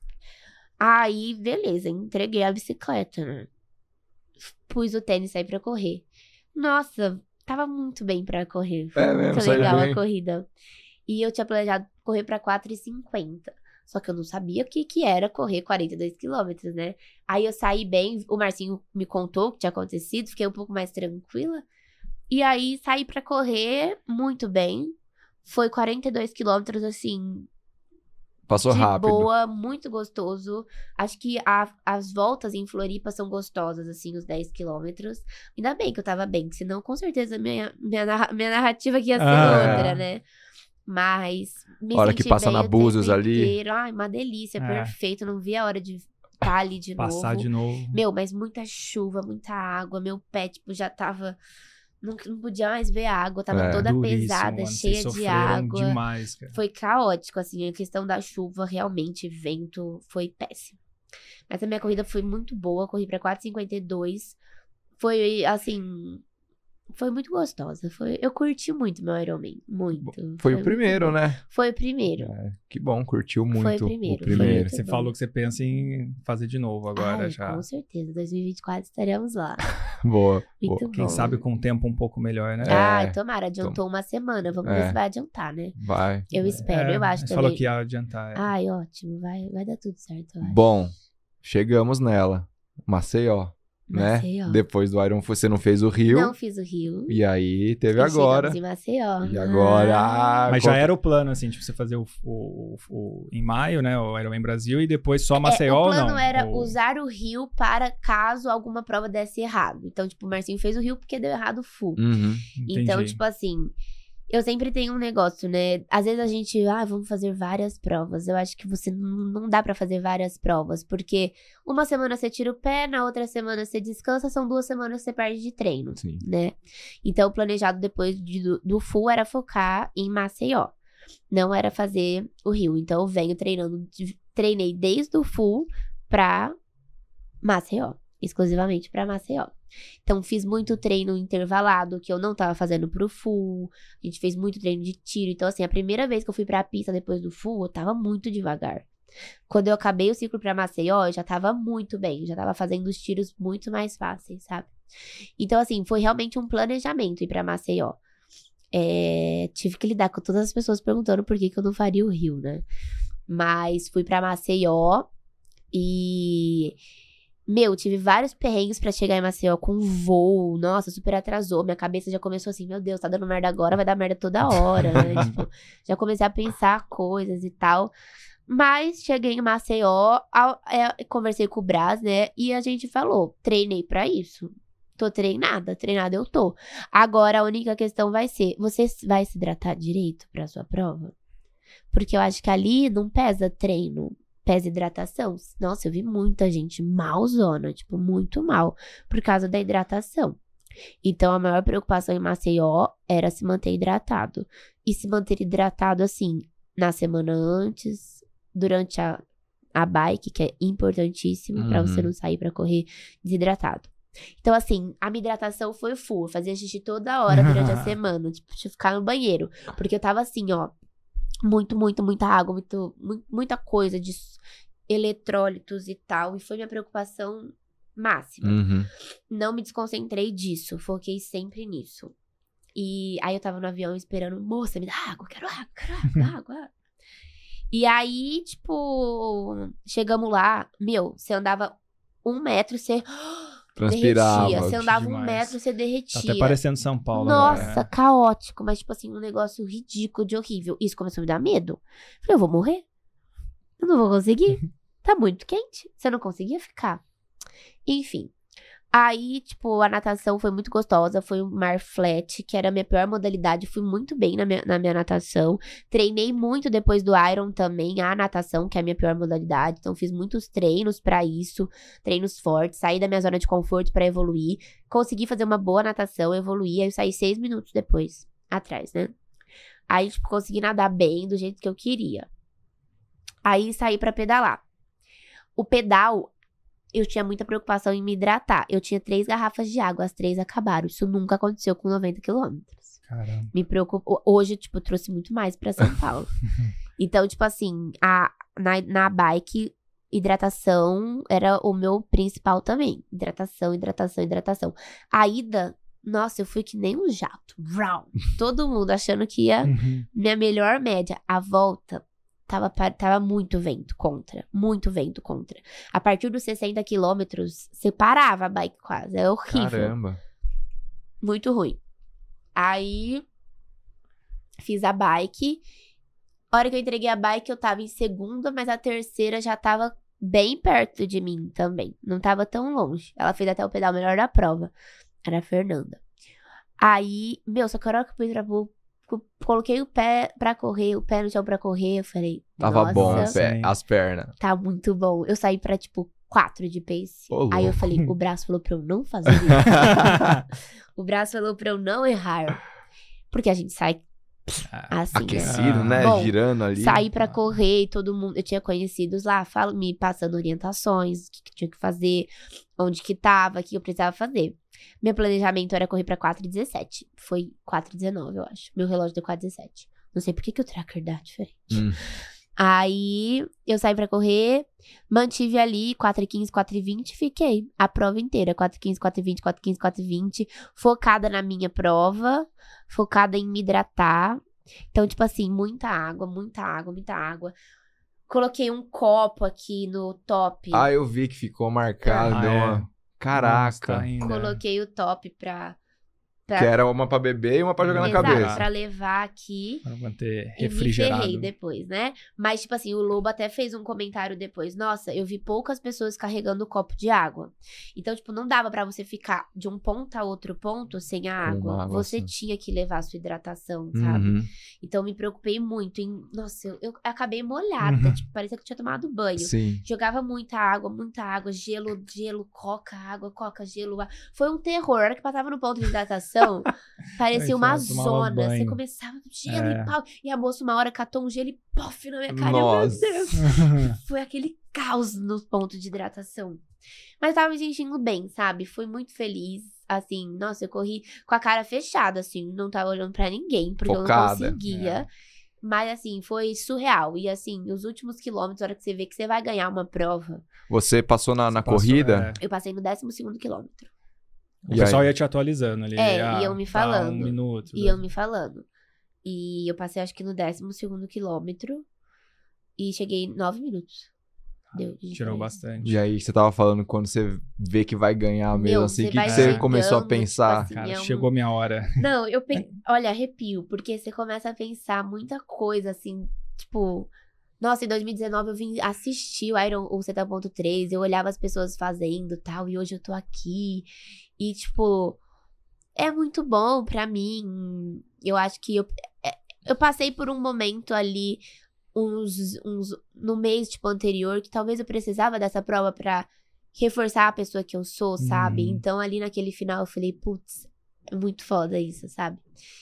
Aí, beleza, entreguei a bicicleta, né? Pus o tênis aí pra correr. Nossa, tava muito bem pra correr. Foi É muito mesmo, saiu legal bem. a corrida. E eu tinha planejado correr pra quatro e cinquenta. Só que eu não sabia o que, que era correr quarenta e dois quilômetros, né? Aí eu saí bem, o Marcinho me contou o que tinha acontecido, fiquei um pouco mais tranquila. E aí saí pra correr muito bem. Foi quarenta e dois quilômetros, assim, Passou de rápido. boa, muito gostoso. Acho que a- as voltas em Floripa são gostosas, assim, os dez quilômetros. Ainda bem que eu tava bem, senão com certeza minha, minha, narra- minha narrativa aqui ia ser Ah. outra, né? Mas me Hora senti que passa bem na o Búzios tempo ali. inteiro. Ai, uma delícia, É. perfeito. Não vi a hora de estar ali de Passar novo. de novo. Meu, mas muita chuva, muita água. Meu pé, tipo, já tava... Não, não podia mais ver a água. Tava É. toda Duríssimo, pesada, mano. Vocês cheia de sofreram água. demais, cara. Foi caótico, assim, a questão da chuva, realmente, vento, foi péssimo. Mas a minha corrida foi muito boa, corri pra quatro e cinquenta e dois. Foi, assim, foi muito gostosa. Foi, eu curti muito meu Ironman, muito. Foi o muito primeiro, bom. né? Foi o primeiro. É, que bom, curtiu Foi muito o primeiro, o primeiro. muito Você bom. falou que você pensa em fazer de novo agora Ai, já. com certeza, dois mil e vinte e quatro estaremos lá. Boa. Muito boa. bom. Quem sabe com um tempo um pouco melhor, né? É. Ai, tomara, adiantou uma semana. Vamos ver É. se vai adiantar, né? Vai. Eu espero, É, eu acho Você também. falou que ia adiantar. é. Ai, ótimo, vai, vai dar tudo certo, eu acho. Bom, chegamos nela. Maceió, né? Maceió. Depois do Iron, você não fez o Rio. Não fiz o Rio. E aí teve E agora. chegamos em Maceió. E agora. Ah. ah, Mas já conta- era o plano, assim, tipo, você fazer o, o, o- em maio, né? O Ironman Brasil e depois só É, Maceió o ou plano não? era Ou- usar o Rio para caso alguma prova desse errado. Então, tipo, o Marcinho fez o Rio porque deu errado full. Uhum. Entendi. Então, tipo assim, Eu sempre tenho um negócio, né? Às vezes a gente, ah, vamos fazer várias provas. Eu acho que você não, não dá pra fazer várias provas, porque uma semana você tira o pé, na outra semana você descansa, são duas semanas que você perde de treino, Sim. né? Então, o planejado depois de, do, do full era focar em Maceió. Não era fazer o Rio. Então, eu venho treinando, treinei desde o full pra Maceió, exclusivamente pra Maceió. Então, fiz muito treino intervalado, que eu não tava fazendo pro full. A gente fez muito treino de tiro. Então, assim, a primeira vez que eu fui pra pista depois do full, eu tava muito devagar. Quando eu acabei o ciclo pra Maceió, eu já tava muito bem. Já tava fazendo os tiros muito mais fáceis, sabe? Então, assim, foi realmente um planejamento ir pra Maceió. É, tive que lidar com todas as pessoas perguntando por que, que eu não faria o Rio, né? Mas fui pra Maceió e... Meu, tive vários perrengues pra chegar em Maceió com voo. Nossa, super atrasou. Minha cabeça já começou assim, meu Deus, tá dando merda agora, vai dar merda toda hora, né? Tipo, já comecei a pensar coisas e tal. Mas cheguei em Maceió, ao, é, conversei com o Brás, né? E a gente falou, treinei pra isso. Tô treinada, treinada eu tô. Agora, a única questão vai ser, você vai se hidratar direito pra sua prova? Porque eu acho que ali não pesa treino. Pesa hidratação. Nossa, eu vi muita gente malzona, tipo, muito mal, por causa da hidratação. Então, a maior preocupação em Maceió era se manter hidratado. E se manter hidratado, assim, na semana antes, durante a, a bike, que é importantíssimo, uhum. pra você não sair pra correr desidratado. Então, assim, a minha hidratação foi full. Eu fazia xixi toda hora durante a semana, tipo, de ficar no banheiro. Porque eu tava assim, ó, muito, muito, muita água, muito, mu- muita coisa de eletrólitos e tal. E foi minha preocupação máxima. Uhum. Não me desconcentrei disso, foquei sempre nisso. E aí eu tava no avião esperando, moça, me dá água, quero água, quero água, água. E aí, tipo, chegamos lá, meu, você andava um metro, você Transpirava. derretia. Você andava demais. um metro, você derretia. Tá até parecendo São Paulo. Nossa, Né? caótico, mas tipo assim, um negócio ridículo de horrível. Isso começou a me dar medo. Falei, eu vou morrer? Eu não vou conseguir? Tá muito quente? Você não conseguia ficar? Enfim. Aí, tipo, a natação foi muito gostosa. Foi um mar flat, que era a minha pior modalidade. Fui muito bem na minha, na minha natação. Treinei muito depois do Iron também, a natação, que é a minha pior modalidade. Então, fiz muitos treinos pra isso. Treinos fortes. Saí da minha zona de conforto pra evoluir. Consegui fazer uma boa natação, evoluir. Aí eu saí seis minutos depois, atrás, né? Aí, tipo, consegui nadar bem, do jeito que eu queria. Aí, saí pra pedalar. O pedal... Eu tinha muita preocupação em me hidratar. Eu tinha três garrafas de água, as três acabaram. Isso nunca aconteceu com noventa quilômetros. Caramba. Me preocupou. Hoje, tipo, eu trouxe muito mais pra São Paulo. Então, tipo assim, a, na, na bike, hidratação era o meu principal também. Hidratação, hidratação, hidratação. A ida, nossa, eu fui que nem um jato. Vrau. Todo mundo achando que ia Uhum. minha melhor média. A volta... Tava, tava muito vento contra. Muito vento contra. A partir dos sessenta quilômetros, você parava a bike quase. É horrível. Caramba. Muito ruim. Aí, fiz a bike. A hora que eu entreguei a bike, eu tava em segunda, mas a terceira já tava bem perto de mim também. Não tava tão longe. Ela fez até o pedal melhor da prova. Era a Fernanda. Aí, meu, só que a hora que eu fui pra... Coloquei o pé pra correr, o pé no chão pra correr, eu falei, Tava nossa, bom o pé, as pernas. tá muito bom. Eu saí pra, tipo, quatro de pace. Ô, Aí eu louco. falei, o braço falou pra eu não fazer isso. O braço falou pra eu não errar. Porque a gente sai assim, Aquecido, né? né? Bom, Girando ali. saí pra correr e todo mundo... Eu tinha conhecidos lá, falo, me passando orientações, o que, que tinha que fazer, onde que tava, o que eu precisava fazer. Meu planejamento era correr pra quatro e dezessete. Foi quatro e dezenove, eu acho. Meu relógio deu quatro e dezessete. Não sei por que, que o tracker dá diferente. Hum. Aí, eu saí pra correr, mantive ali quatro e quinze, quatro e vinte, fiquei a prova inteira. quatro e quinze, quatro e vinte, quatro e quinze, quatro e vinte. Focada na minha prova, focada em me hidratar. Então, tipo assim, muita água, muita água, muita água. Coloquei um copo aqui no top. Ah, eu vi que ficou marcado. Ah, deu é. uma... Caraca. Nossa, ainda. Coloquei o top pra, Pra, Que era uma pra beber e uma pra jogar exato, na cabeça. pra levar aqui. Pra manter E me refrigerado. ferrei depois, né? Mas, tipo assim, o Lobo até fez um comentário depois. Nossa, eu vi poucas pessoas carregando copo de água. Então, tipo, não dava pra você ficar de um ponto a outro ponto sem a Com água. água, Você sim. tinha que levar a sua hidratação, sabe? Uhum. Então, me preocupei muito em... Nossa, eu, eu acabei molhada. Uhum. Tipo, parecia que eu tinha tomado banho. Sim. Jogava muita água, muita água. Gelo, gelo, coca, água, coca, gelo. á- Foi um terror. A hora que passava no ponto de hidratação, parecia Aí uma você tomava zona. Você banho. começava gelo É. e pau. E a moça uma hora catou um gelo e pof na minha cara. Eu, Nossa. Meu Deus. Foi aquele caos no ponto de hidratação. Mas eu tava me sentindo bem, sabe? Fui muito feliz. Assim, nossa, eu corri com a cara fechada, assim. Não tava olhando pra ninguém, porque Focada. eu não conseguia. É. Mas, assim, foi surreal. E, assim, os últimos quilômetros, a hora que você vê que você vai ganhar uma prova, Você passou na, na Passou, corrida? é. eu passei no décimo segundo quilômetro. O E pessoal aí? ia te atualizando ali. É, ah, iam me tá, falando. Um minuto. Iam me falando. E eu passei, acho que no décimo segundo quilômetro. E cheguei em nove minutos. Deu de Tirou diferença. bastante. E aí, você tava falando quando você vê que vai ganhar mesmo, Meu, assim, você o que, vai que você chegando, começou a tipo pensar? assim, Cara, é um- chegou minha hora. Não, eu pe... Olha, arrepio, porque você começa a pensar muita coisa, assim, tipo... Nossa, em dois mil e dezenove eu vim assistir o Iron o setenta ponto três, eu olhava as pessoas fazendo e tal, e hoje eu tô aqui. E, tipo, é muito bom pra mim. Eu acho que eu, é- eu passei por um momento ali, uns, uns no mês, tipo, anterior, que talvez eu precisava dessa prova pra reforçar a pessoa que eu sou, sabe? Uhum. Então, ali naquele final, eu falei, putz, é muito foda isso, sabe?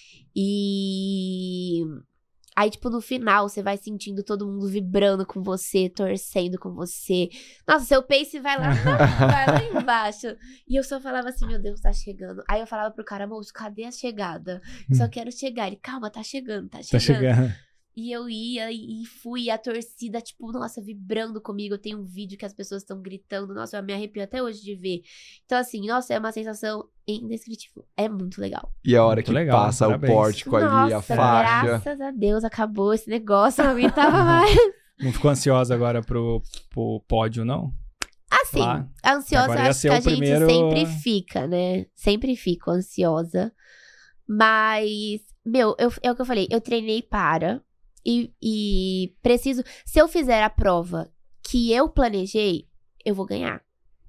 E... Aí, tipo, no final, você vai sentindo todo mundo vibrando com você, torcendo com você. Nossa, seu pace vai lá, vai lá embaixo. E eu só falava assim, meu Deus, tá chegando. Aí eu falava pro cara, moço, cadê a chegada? Só quero chegar. Ele, calma, tá chegando, tá Tá chegando. chegando. E eu ia e fui, e a torcida, tipo, nossa, vibrando comigo. Eu tenho um vídeo que as pessoas estão gritando. Nossa, eu me arrepio até hoje de ver. Então, assim, nossa, é uma sensação indescritível. É muito legal. E a hora Muito que legal, passa parabéns. o pórtico ali, a Nossa, faixa. graças a Deus, acabou esse negócio. Não aguentava mais. Não ficou ansiosa agora pro, pro pódio, não? Assim, Lá. ansiosa Agora eu ia acho ser que o a gente primeiro- sempre fica, né? Sempre fico ansiosa. Mas, meu, eu, é o que eu falei, eu treinei para e, e preciso. Se eu fizer a prova que eu planejei, eu vou ganhar.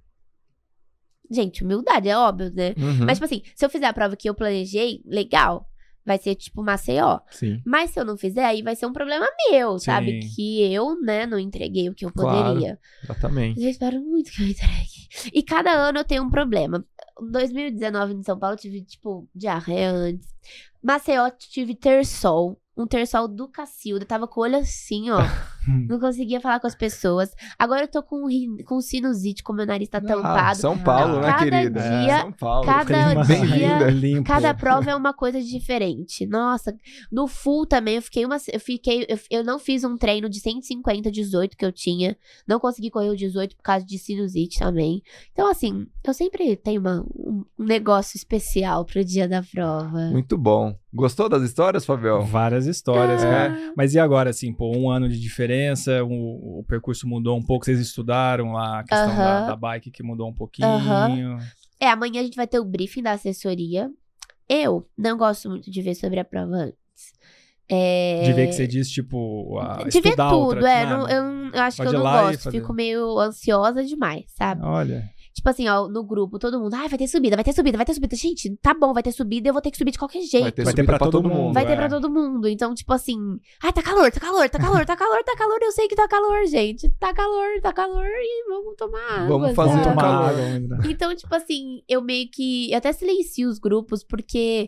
Gente, humildade, é óbvio, né? Uhum. Mas, tipo assim, se eu fizer a prova que eu planejei, legal. Vai ser tipo Maceió. Sim. Mas se eu não fizer, aí vai ser um problema meu, sabe? Sim. Que eu, né, não entreguei o que eu Claro. poderia. Exatamente. Eu espero muito que eu entregue. E cada ano eu tenho um problema. Em dois mil e dezenove, em São Paulo, eu tive, tipo, diarreia antes. Maceió, eu tive terçol. Um terçol do Cacilda. Tava com o olho assim, ó. Não conseguia falar com as pessoas. Agora eu tô com, ri- com sinusite, com meu nariz tá Ah, tampado. São Paulo, né, Cada querida? dia- São Paulo. cada Clima Bem-vinda. limpo. Cada prova é uma coisa diferente. Nossa, no full também eu fiquei uma. Eu fiquei. Eu, eu não fiz um treino de cento e cinquenta, dezoito que eu tinha. Não consegui correr o dezoito por causa de sinusite também. Então, assim, eu sempre tenho uma, um, um negócio especial pro dia da prova. Muito bom. Gostou das histórias, Fabião? Várias histórias, É. cara. Mas e agora, assim, pô, um ano de diferença, o, o percurso mudou um pouco, vocês estudaram lá a questão Aham. da, da bike que mudou um pouquinho. Aham. É, amanhã a gente vai ter o briefing da assessoria. Eu não gosto muito de ver sobre a prova antes. É... De ver que você diz, tipo, a, De ver estudar tudo, outra, é. né? Não, eu, não- eu acho Pode que eu ir não lá e gosto. fazer. Fico meio ansiosa demais, sabe? Olha, Tipo assim, ó, no grupo, todo mundo, ai, vai ter subida, vai ter subida, vai ter subida. Gente, tá bom, vai ter subida, eu vou ter que subir de qualquer jeito. Vai ter Vai ter subida pra todo mundo. Vai ter é. pra todo mundo. Então, tipo assim, ai, tá calor, tá calor, tá calor, tá calor, tá calor. Eu sei que tá calor, gente. Tá calor, tá calor e vamos tomar água. Vamos fazer vamos sabe? um tomar calor. água. vamos entrar. Então, tipo assim, eu meio que. Eu até silencio os grupos, porque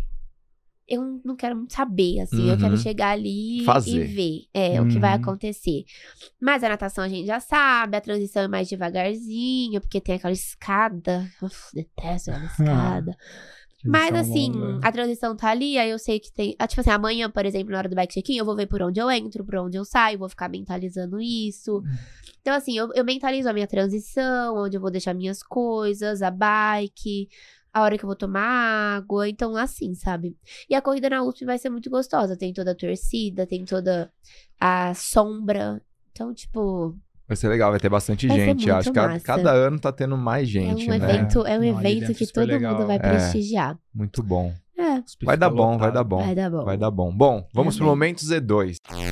eu não quero muito saber, assim. Eu Uhum. quero chegar ali Fazer. e ver é, o que vai Uhum. acontecer. Mas a natação a gente já sabe, a transição é mais devagarzinho, porque tem aquela escada. Uf, detesto aquela escada. Mas Transição assim, longa. a transição tá ali, aí eu sei que tem. Ah, tipo assim, amanhã, por exemplo, na hora do bike check-in, eu vou ver por onde eu entro, por onde eu saio, vou ficar mentalizando isso. Então, assim, eu, eu mentalizo a minha transição, onde eu vou deixar minhas coisas, a bike, a hora que eu vou tomar água. Então, assim, sabe? E a corrida na U S P vai ser muito gostosa. Tem toda a torcida, tem toda a sombra. Então, tipo, Vai ser legal, vai ter bastante Vai ser gente. muito Acho que a- massa. cada ano tá tendo mais gente, é um né? evento, é um Não, ali evento dentro é que super todo legal. mundo vai É. prestigiar. Muito bom. É, Vai dar Fica bom, vai lotado. dar bom. vai dar bom. Vai dar bom. Bom, vamos pro Amém. momento Z dois.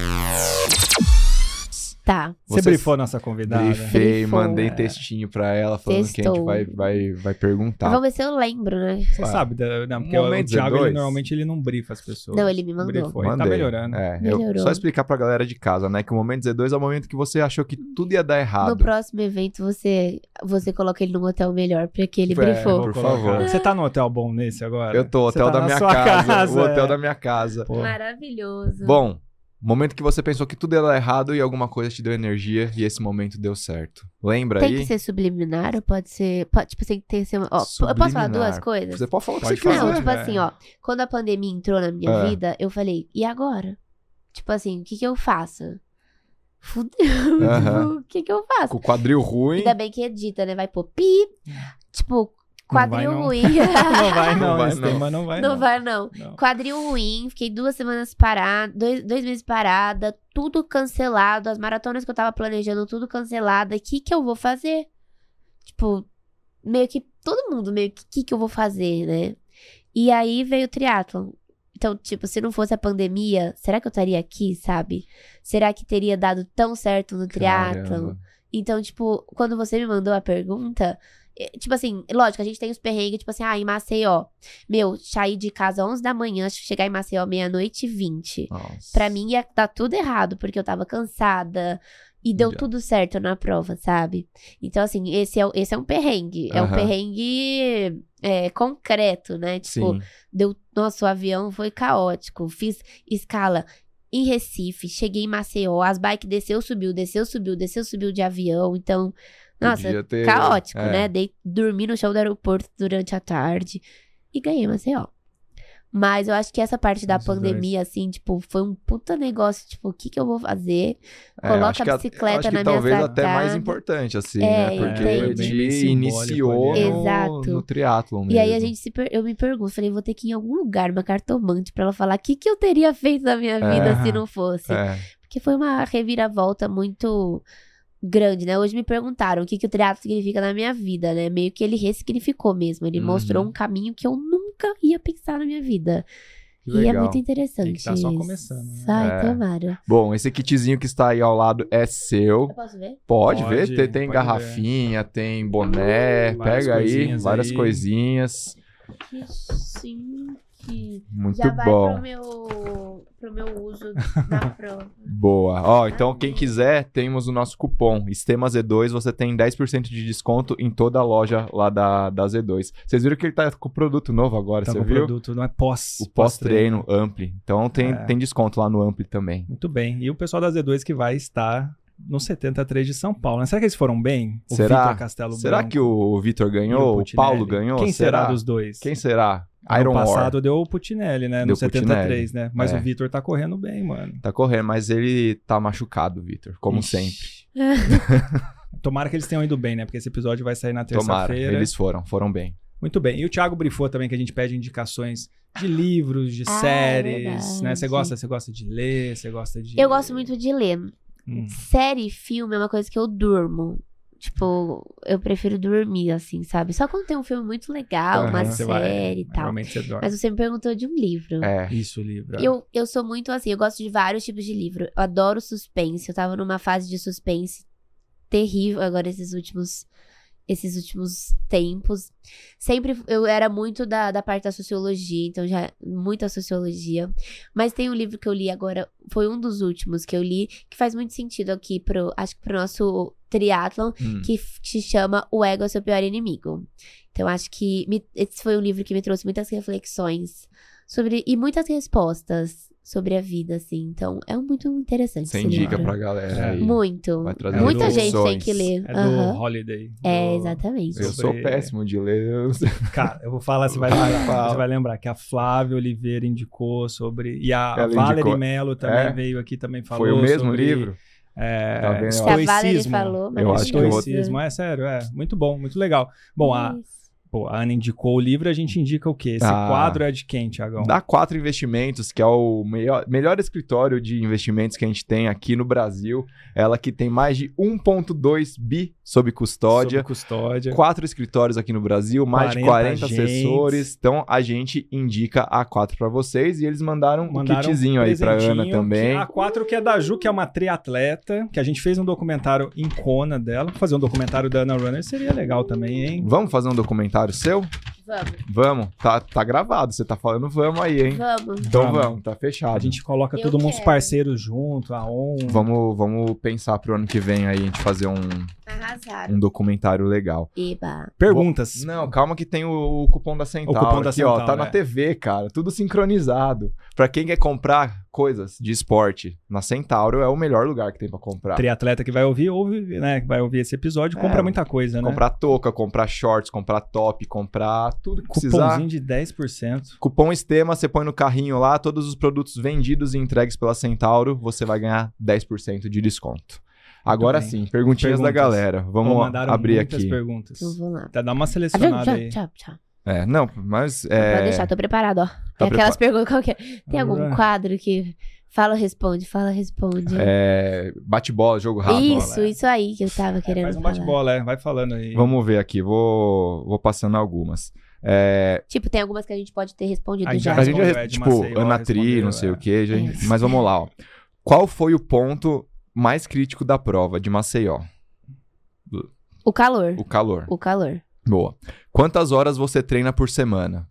Tá. Você Vocês- brifou a nossa convidada? Brifei, Brifou. mandei É. textinho pra ela falando que a gente Textou. vai, vai, vai perguntar. Vamos ver se eu lembro, né? Você Ué. sabe, da- não, porque o Momento Thiago, Z dois. ele, normalmente, ele não brifa as pessoas. Não, ele me mandou. Brifou, ele tá Mandei. melhorando. É, eu, Melhorou. só explicar pra galera de casa, né? Que o momento Z dois é o momento que você achou que tudo ia dar errado. No próximo evento, você, você coloca ele num hotel melhor, porque ele É, brifou. por Vou colocar. favor. Você tá no hotel bom nesse agora? Eu tô, Você hotel tá da na minha sua casa, o hotel é. da minha casa. Pô. Maravilhoso. Bom, momento que você pensou que tudo ia dar errado e alguma coisa te deu energia e esse momento deu certo. Lembra Tem aí? que ser subliminar ou pode ser. Pode, tipo assim, tem que ser. Uma, ó, eu posso falar duas Subliminar. coisas? Você pode falar o que Pode você quiser. Não, falar. tipo É. assim, ó. Quando a pandemia entrou na minha É. vida, eu falei, e agora? Tipo assim, o que que eu faço? Fudeu. Aham. Tipo, o que que eu faço? Com o quadril ruim. Ainda bem que edita, né? Vai pôr pi. Tipo, quadril não. ruim. Não vai não, Não vai esse não. tema não vai Não não. vai, não. Não. Quadril ruim, fiquei duas semanas parada, dois, dois meses parada, tudo cancelado, as maratonas que eu tava planejando, tudo cancelada. O que que eu vou fazer? Tipo, meio que todo mundo meio que, o que que eu vou fazer, né? E aí veio o triatlon. Então, tipo, se não fosse a pandemia, será que eu estaria aqui, sabe? Será que teria dado tão certo no triatlon? Caramba. Então, tipo, quando você me mandou a pergunta, eh, tipo assim, lógico, a gente tem os perrengues, tipo assim, ah, em Maceió. Meu, sair de casa às onze da manhã, chegar em Maceió meia-noite e vinte. Nossa. Pra mim ia dar tudo errado, porque eu tava cansada. E deu Já. tudo certo na prova, sabe? Então, assim, esse é, o- esse é um perrengue. É um Aham. perrengue é, concreto, né? Tipo, Sim. deu. Nossa, o avião foi caótico. Fiz escala em Recife, cheguei em Maceió, as bikes desceu, subiu, desceu, subiu, desceu, subiu de avião. Então, nossa, Podia ter- caótico, é. né? Dei, dormi no chão do aeroporto durante a tarde e ganhei Maceió. Mas eu acho que essa parte da Esses dois. pandemia, assim, tipo, foi um puta negócio. Tipo, o que que eu vou fazer? É, Coloca acho que a bicicleta acho que na minha talvez até mais sacada. importante, assim, É, né? Porque entende? te Bem- bem simbólico iniciou ali, né? no, Exato. no triatlon mesmo. E aí a gente se per- eu me pergunto, falei, vou ter que ir em algum lugar, uma cartomante, pra ela falar o que que eu teria feito na minha vida É. se não fosse. É, Porque foi uma reviravolta muito grande, né? Hoje me perguntaram o que, que o triatlo significa na minha vida, né? Meio que ele ressignificou mesmo. Ele Uhum. mostrou um caminho que eu nunca ia pensar na minha vida. que E é legal. muito interessante. E que tá só isso. começando, né? Ai, É. tomara. Bom, esse kitzinho que está aí ao lado é seu. Eu posso ver? Pode, Pode, ver, tem, tem pode garrafinha, tem boné, Várias pega aí, coisinhas várias aí. coisinhas. Que chique. Muito Já vai bom. pro meu, pro meu uso na prova. Boa. Ó, então quem quiser, temos o nosso cupom Estema Z dois, você tem dez por cento de desconto em toda a loja lá da, da Z dois. Vocês viram que ele tá com produto novo agora, Tá você com o viu? produto, não é pós. O pós-treino Ampli. Então tem, É. tem desconto lá no Ampli também. Muito bem. E o pessoal da Z dois que vai estar no setenta e três de São Paulo, né? Será que eles foram bem? O Será? Vitor Castelo Será Branco que o Vitor e ganhou? O, Puccinelli? Paulo ganhou? Quem será, dos dois? Quem será? Ano Iron passado War. deu o Puccinelli, né? Deu No setenta e três, Puccinelli. né? Mas É. o Vitor tá correndo bem, mano. Tá correndo, mas ele tá machucado, Vitor, como Ixi. sempre. Tomara que eles tenham ido bem, né? Porque esse episódio vai sair na Tomara, terça-feira. eles foram, foram bem. Muito bem. E o Thiago brifou também que a gente pede indicações de livros, de Ah, é séries, verdade. né? Você gosta, você gosta de ler, você gosta de... Eu gosto muito de ler. Hum. Série e filme é uma coisa que eu durmo. Tipo, eu prefiro dormir, assim, sabe? Só quando tem um filme muito legal, Aham, uma Você vai- série e tal. Normalmente você dorme. Mas você me perguntou de um livro. É. Isso, livro. é. Eu, eu sou muito assim, eu gosto de vários tipos de livro. Eu adoro suspense. Eu tava numa fase de suspense terrível agora esses últimos esses últimos tempos. Sempre eu era muito da, da parte da sociologia, então já muita sociologia. Mas tem um livro que eu li agora, foi um dos últimos que eu li, que faz muito sentido aqui pro, acho que pro nosso triatlon, Hum. que f- se chama O Ego é Seu Pior Inimigo. Então, acho que me- esse foi um livro que me trouxe muitas reflexões sobre e muitas respostas sobre a vida, assim. Então, é muito interessante Você esse indica livro. pra galera É. aí. Muito. Vai trazer Muita reflexões. gente tem que ler. É do Aham. Holiday. É, do- exatamente. Eu sobre- sou péssimo de ler. eu- Cara, eu vou falar, você vai Vai, lembrar, fala. você vai lembrar que a Flávia Oliveira indicou sobre... E a Ela Valerie indicou. Mello também É? veio aqui, também falou Foi o mesmo sobre, livro? É, Tá vendo? Se a Valerie estoicismo. falou, Eu acho que eu vou- Estoicismo, é sério, é. Muito bom, muito legal. Bom, a, Isso. Pô, a Ana indicou o livro, a gente indica o quê? Esse Ah. quadro é de quem, Thiagão? Da quatro Investimentos, que é o melhor, melhor escritório de investimentos que a gente tem aqui no Brasil. Ela que tem mais de um vírgula dois bi sob custódia. Sob custódia. Quatro escritórios aqui no Brasil, mais de quarenta quarenta agentes. assessores. Então, a gente indica a quatro pra vocês. E eles mandaram, Mandaram um kitzinho aí pra presentinho, Ana também. que- A quatro que é da Ju, que é uma triatleta, que a gente fez um documentário em Kona dela. Fazer um documentário da Ana Runner seria legal também, hein? Vamos fazer um documentário seu? Vamos, Vamos. Tá, tá gravado. Você tá falando vamos aí, hein? vamos. Então Vamos. vamos, tá fechado. A gente coloca Eu todo mundo, os quero. parceiros junto, a ON. Vamos, vamos pensar pro ano que vem aí a gente fazer um, Arrasaram. um documentário legal. Eba. Perguntas. Não, calma que tem o, o cupom da Centauro. cupom da aqui, ó, Centauro, tá na é. T V, cara. Tudo sincronizado. Pra quem quer comprar coisas de esporte, na Centauro é o melhor lugar que tem pra comprar. Triatleta que vai ouvir, ouve, né? Que vai ouvir esse episódio, É, compra muita coisa, né? Comprar touca, comprar shorts, comprar top, comprar tudo que precisar. Cupomzinho de dez por cento. Cupom Estema, você põe no carrinho lá, todos os produtos vendidos e entregues pela Centauro, você vai ganhar dez por cento de desconto. Agora bem. sim, perguntinhas da Perguntas. galera. Pô, Vamos mandaram abrir muitas aqui. perguntas. Então vamos lá. Tá, dá uma Ah, selecionada tchau, aí. tchau, tchau. É, não, mas Pode é, deixar, tô preparado, ó. Tá é aquelas perguntas qualquer. Tem algum Alright. quadro que fala, responde, fala, responde. é, bate-bola, jogo rápido. isso, isso aí que eu tava É, querendo faz um falar. bate-bola, é. Vai falando aí. Vamos ver aqui, vou, vou passando algumas. É, Tipo, tem algumas que a gente pode ter respondido Aí já. já a gente já, respondeu, é, de tipo, Maceió, Anatri, respondeu, não sei é. o que, já, É. mas vamos lá, ó. Qual foi o ponto mais crítico da prova de Maceió? O calor. O calor. O calor. Boa. Quantas horas você treina por semana?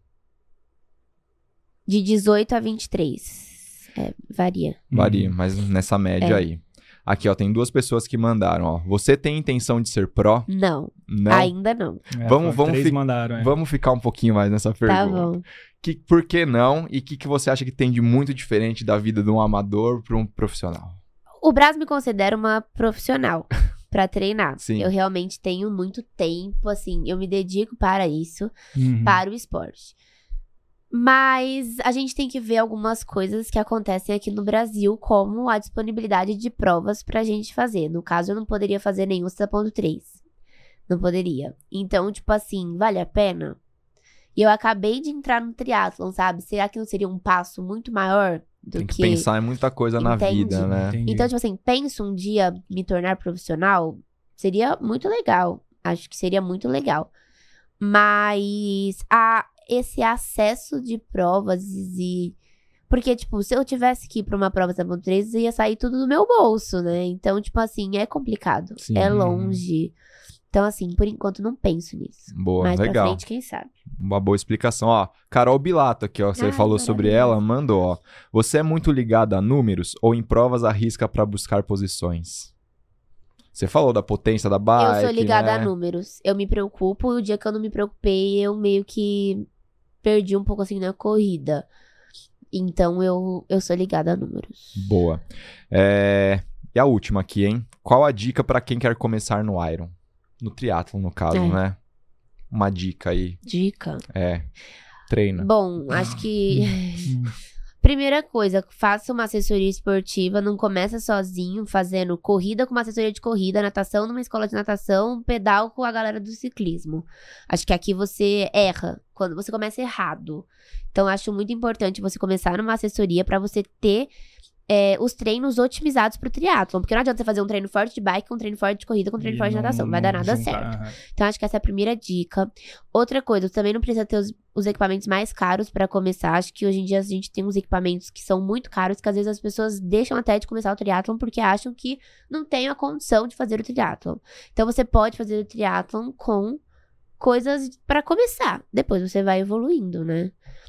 De dezoito a vinte e três. É, varia. Varia, Uhum. mas nessa média É. aí. Aqui, ó, tem duas pessoas que mandaram, ó. Você tem intenção de ser pró? Não, Não. ainda não. É, Vamos- foram vamos três fi- mandaram, é. Vamos ficar um pouquinho mais nessa pergunta. Tá bom. Que, por que não? E o que, que você acha que tem de muito diferente da vida de um amador para um profissional? O Brás me considera uma profissional pra treinar. Sim. Eu realmente tenho muito tempo, assim, eu me dedico para isso, Uhum. para o esporte. Mas a gente tem que ver algumas coisas que acontecem aqui no Brasil, como a disponibilidade de provas pra gente fazer. No caso, eu não poderia fazer nenhum sete ponto três. Não poderia. Então, tipo assim, vale a pena? E eu acabei de entrar no triatlon, sabe? Será que não seria um passo muito maior do Tem que que... pensar em muita coisa na Entende? vida, né? Entendi. Então, tipo assim, penso um dia me tornar profissional, seria muito legal. Acho que seria muito legal. Mas a, esse acesso de provas e... Porque, tipo, se eu tivesse que ir pra uma prova sete ponto três, ia sair tudo do meu bolso, né? Então, tipo assim, é complicado. Sim. É longe. Então, assim, por enquanto, não penso nisso. Boa, Mais pra legal. frente, quem sabe? Uma boa explicação. Ó, Carol Bilato aqui, ó. Você Ai, falou sobre maravilhoso. ela, mandou, ó. Você é muito ligada a números ou em provas arrisca pra buscar posições? Você falou da potência da bike, eu sou ligada né? a números. Eu me preocupo e o dia que eu não me preocupei, eu meio que perdi um pouco assim na corrida. Então eu, eu sou ligada a números. Boa. É... E a última aqui, hein? Qual a dica pra quem quer começar no Iron? No triatlon, no caso, É. né? Uma dica aí. Dica. É. Treina. Bom, acho que. Hum. Primeira coisa, faça uma assessoria esportiva, não começa sozinho, fazendo corrida com uma assessoria de corrida, natação numa escola de natação, pedal com a galera do ciclismo. Acho que aqui você erra, quando você começa errado. Então, acho muito importante você começar numa assessoria pra você ter é, os treinos otimizados pro triatlon. Porque não adianta você fazer um treino forte de bike com um treino forte de corrida com um treino E forte de não- natação, não vai dar não nada juntar, certo. aham. Então, acho que essa é a primeira dica. Outra coisa, você também não precisa ter os, os equipamentos mais caros pra começar. Acho que hoje em dia a gente tem uns equipamentos que são muito caros, que às vezes as pessoas deixam até de começar o triatlon porque acham que não tem a condição de fazer o triatlon. Então, você pode fazer o triatlon com coisas pra começar. Depois você vai evoluindo, né?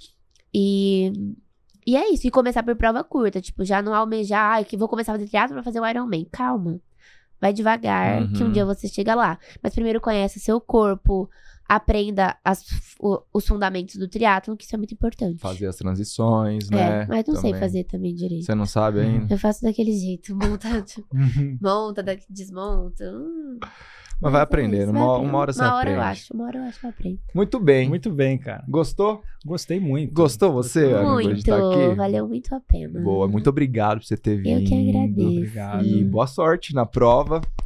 E... E é isso, e começar por prova curta. Tipo, já não almejar, ah, que vou começar a fazer triatlon pra fazer o Ironman. Calma. Vai devagar, que um Uhum. dia você chega lá. Mas primeiro conhece seu corpo, aprenda as- o- os fundamentos do triatlon, que isso é muito importante. Fazer as transições, É, né? mas não sei Também. fazer também direito. Você não sabe ainda? Eu faço daquele jeito, monta, Uhum. monta, da- desmonta. hum. Mas vai é aprendendo. isso, Uma, vai uma aprender. hora você Uma hora aprende. eu acho, uma hora eu acho que eu aprendo. Muito bem. Muito bem, cara. Gostou? Gostei muito. Gostou você, Ana, de Muito, estar aqui? valeu muito a pena. Boa, muito obrigado por você ter vindo. Eu que agradeço. Obrigado. E boa sorte na prova.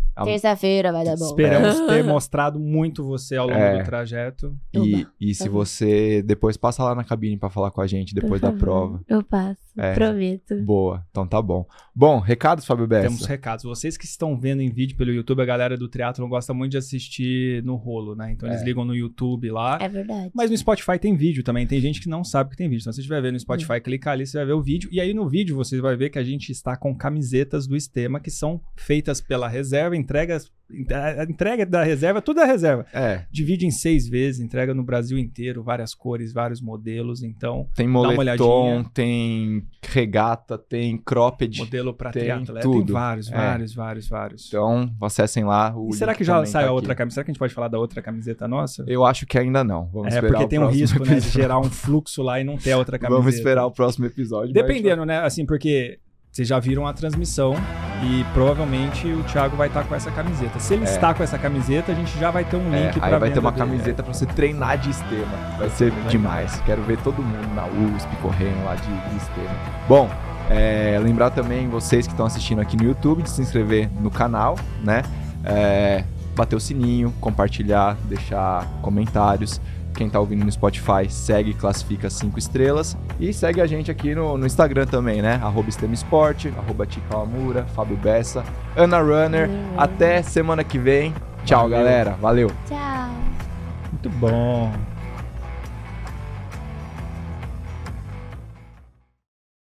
A- Terça-feira vai dar bom. Esperamos ter mostrado muito você ao longo É. do trajeto. E, Oba, e se tá bom. você depois passa lá na cabine pra falar com a gente depois Por da favor. prova. Eu passo, É. prometo. Boa, então tá bom. Bom, recados, Fábio Bessa? Temos recados. Vocês que estão vendo em vídeo pelo YouTube, a galera do triatlon gosta muito de assistir no rolo, né? Então eles É. ligam no YouTube lá. É verdade. Mas no Spotify tem vídeo também. Tem gente que não sabe que tem vídeo. Então, se você estiver vendo no Spotify, Hum. clicar ali, você vai ver o vídeo. E aí, no vídeo, você vai ver que a gente está com camisetas do Estema, que são feitas pela reserva, entregas. A entrega da reserva, tudo é reserva. É, Divide em seis vezes, entrega no Brasil inteiro, várias cores, vários modelos. Então, tem uma moletom, olhadinha. tem regata, tem cropped. modelo para Tem triatleta. tudo. Tem vários, É. vários, vários, vários. Então, acessem lá. O E será link que já também sai tá a aqui. outra camiseta? Será que a gente pode falar da outra camiseta nossa? Eu acho que ainda não. Vamos É, esperar porque o tem um próximo risco, né, de episódio. gerar um fluxo lá e não ter a outra camiseta. Vamos esperar o próximo episódio. Dependendo, né? Assim, porque vocês já viram a transmissão e provavelmente o Thiago vai estar com essa camiseta. Se ele É. está com essa camiseta, a gente já vai ter um É, link aí pra vai ter venda uma dele. camiseta pra você treinar de Estema. Vai ser legal. demais. Quero ver todo mundo na U S P correndo lá de, de Estema. Bom, é, lembrar também vocês que estão assistindo aqui no YouTube de se inscrever no canal, né? É, bater o sininho, compartilhar, deixar comentários. Quem tá ouvindo no Spotify, segue, classifica cinco estrelas. E segue a gente aqui no, no Instagram também, né? Arroba Estema Esporte, arroba Tica Amura, Fábio Bessa, Ana Runner. Hum. Até semana que vem. Tchau, Valeu. galera. Valeu. Tchau. Muito bom.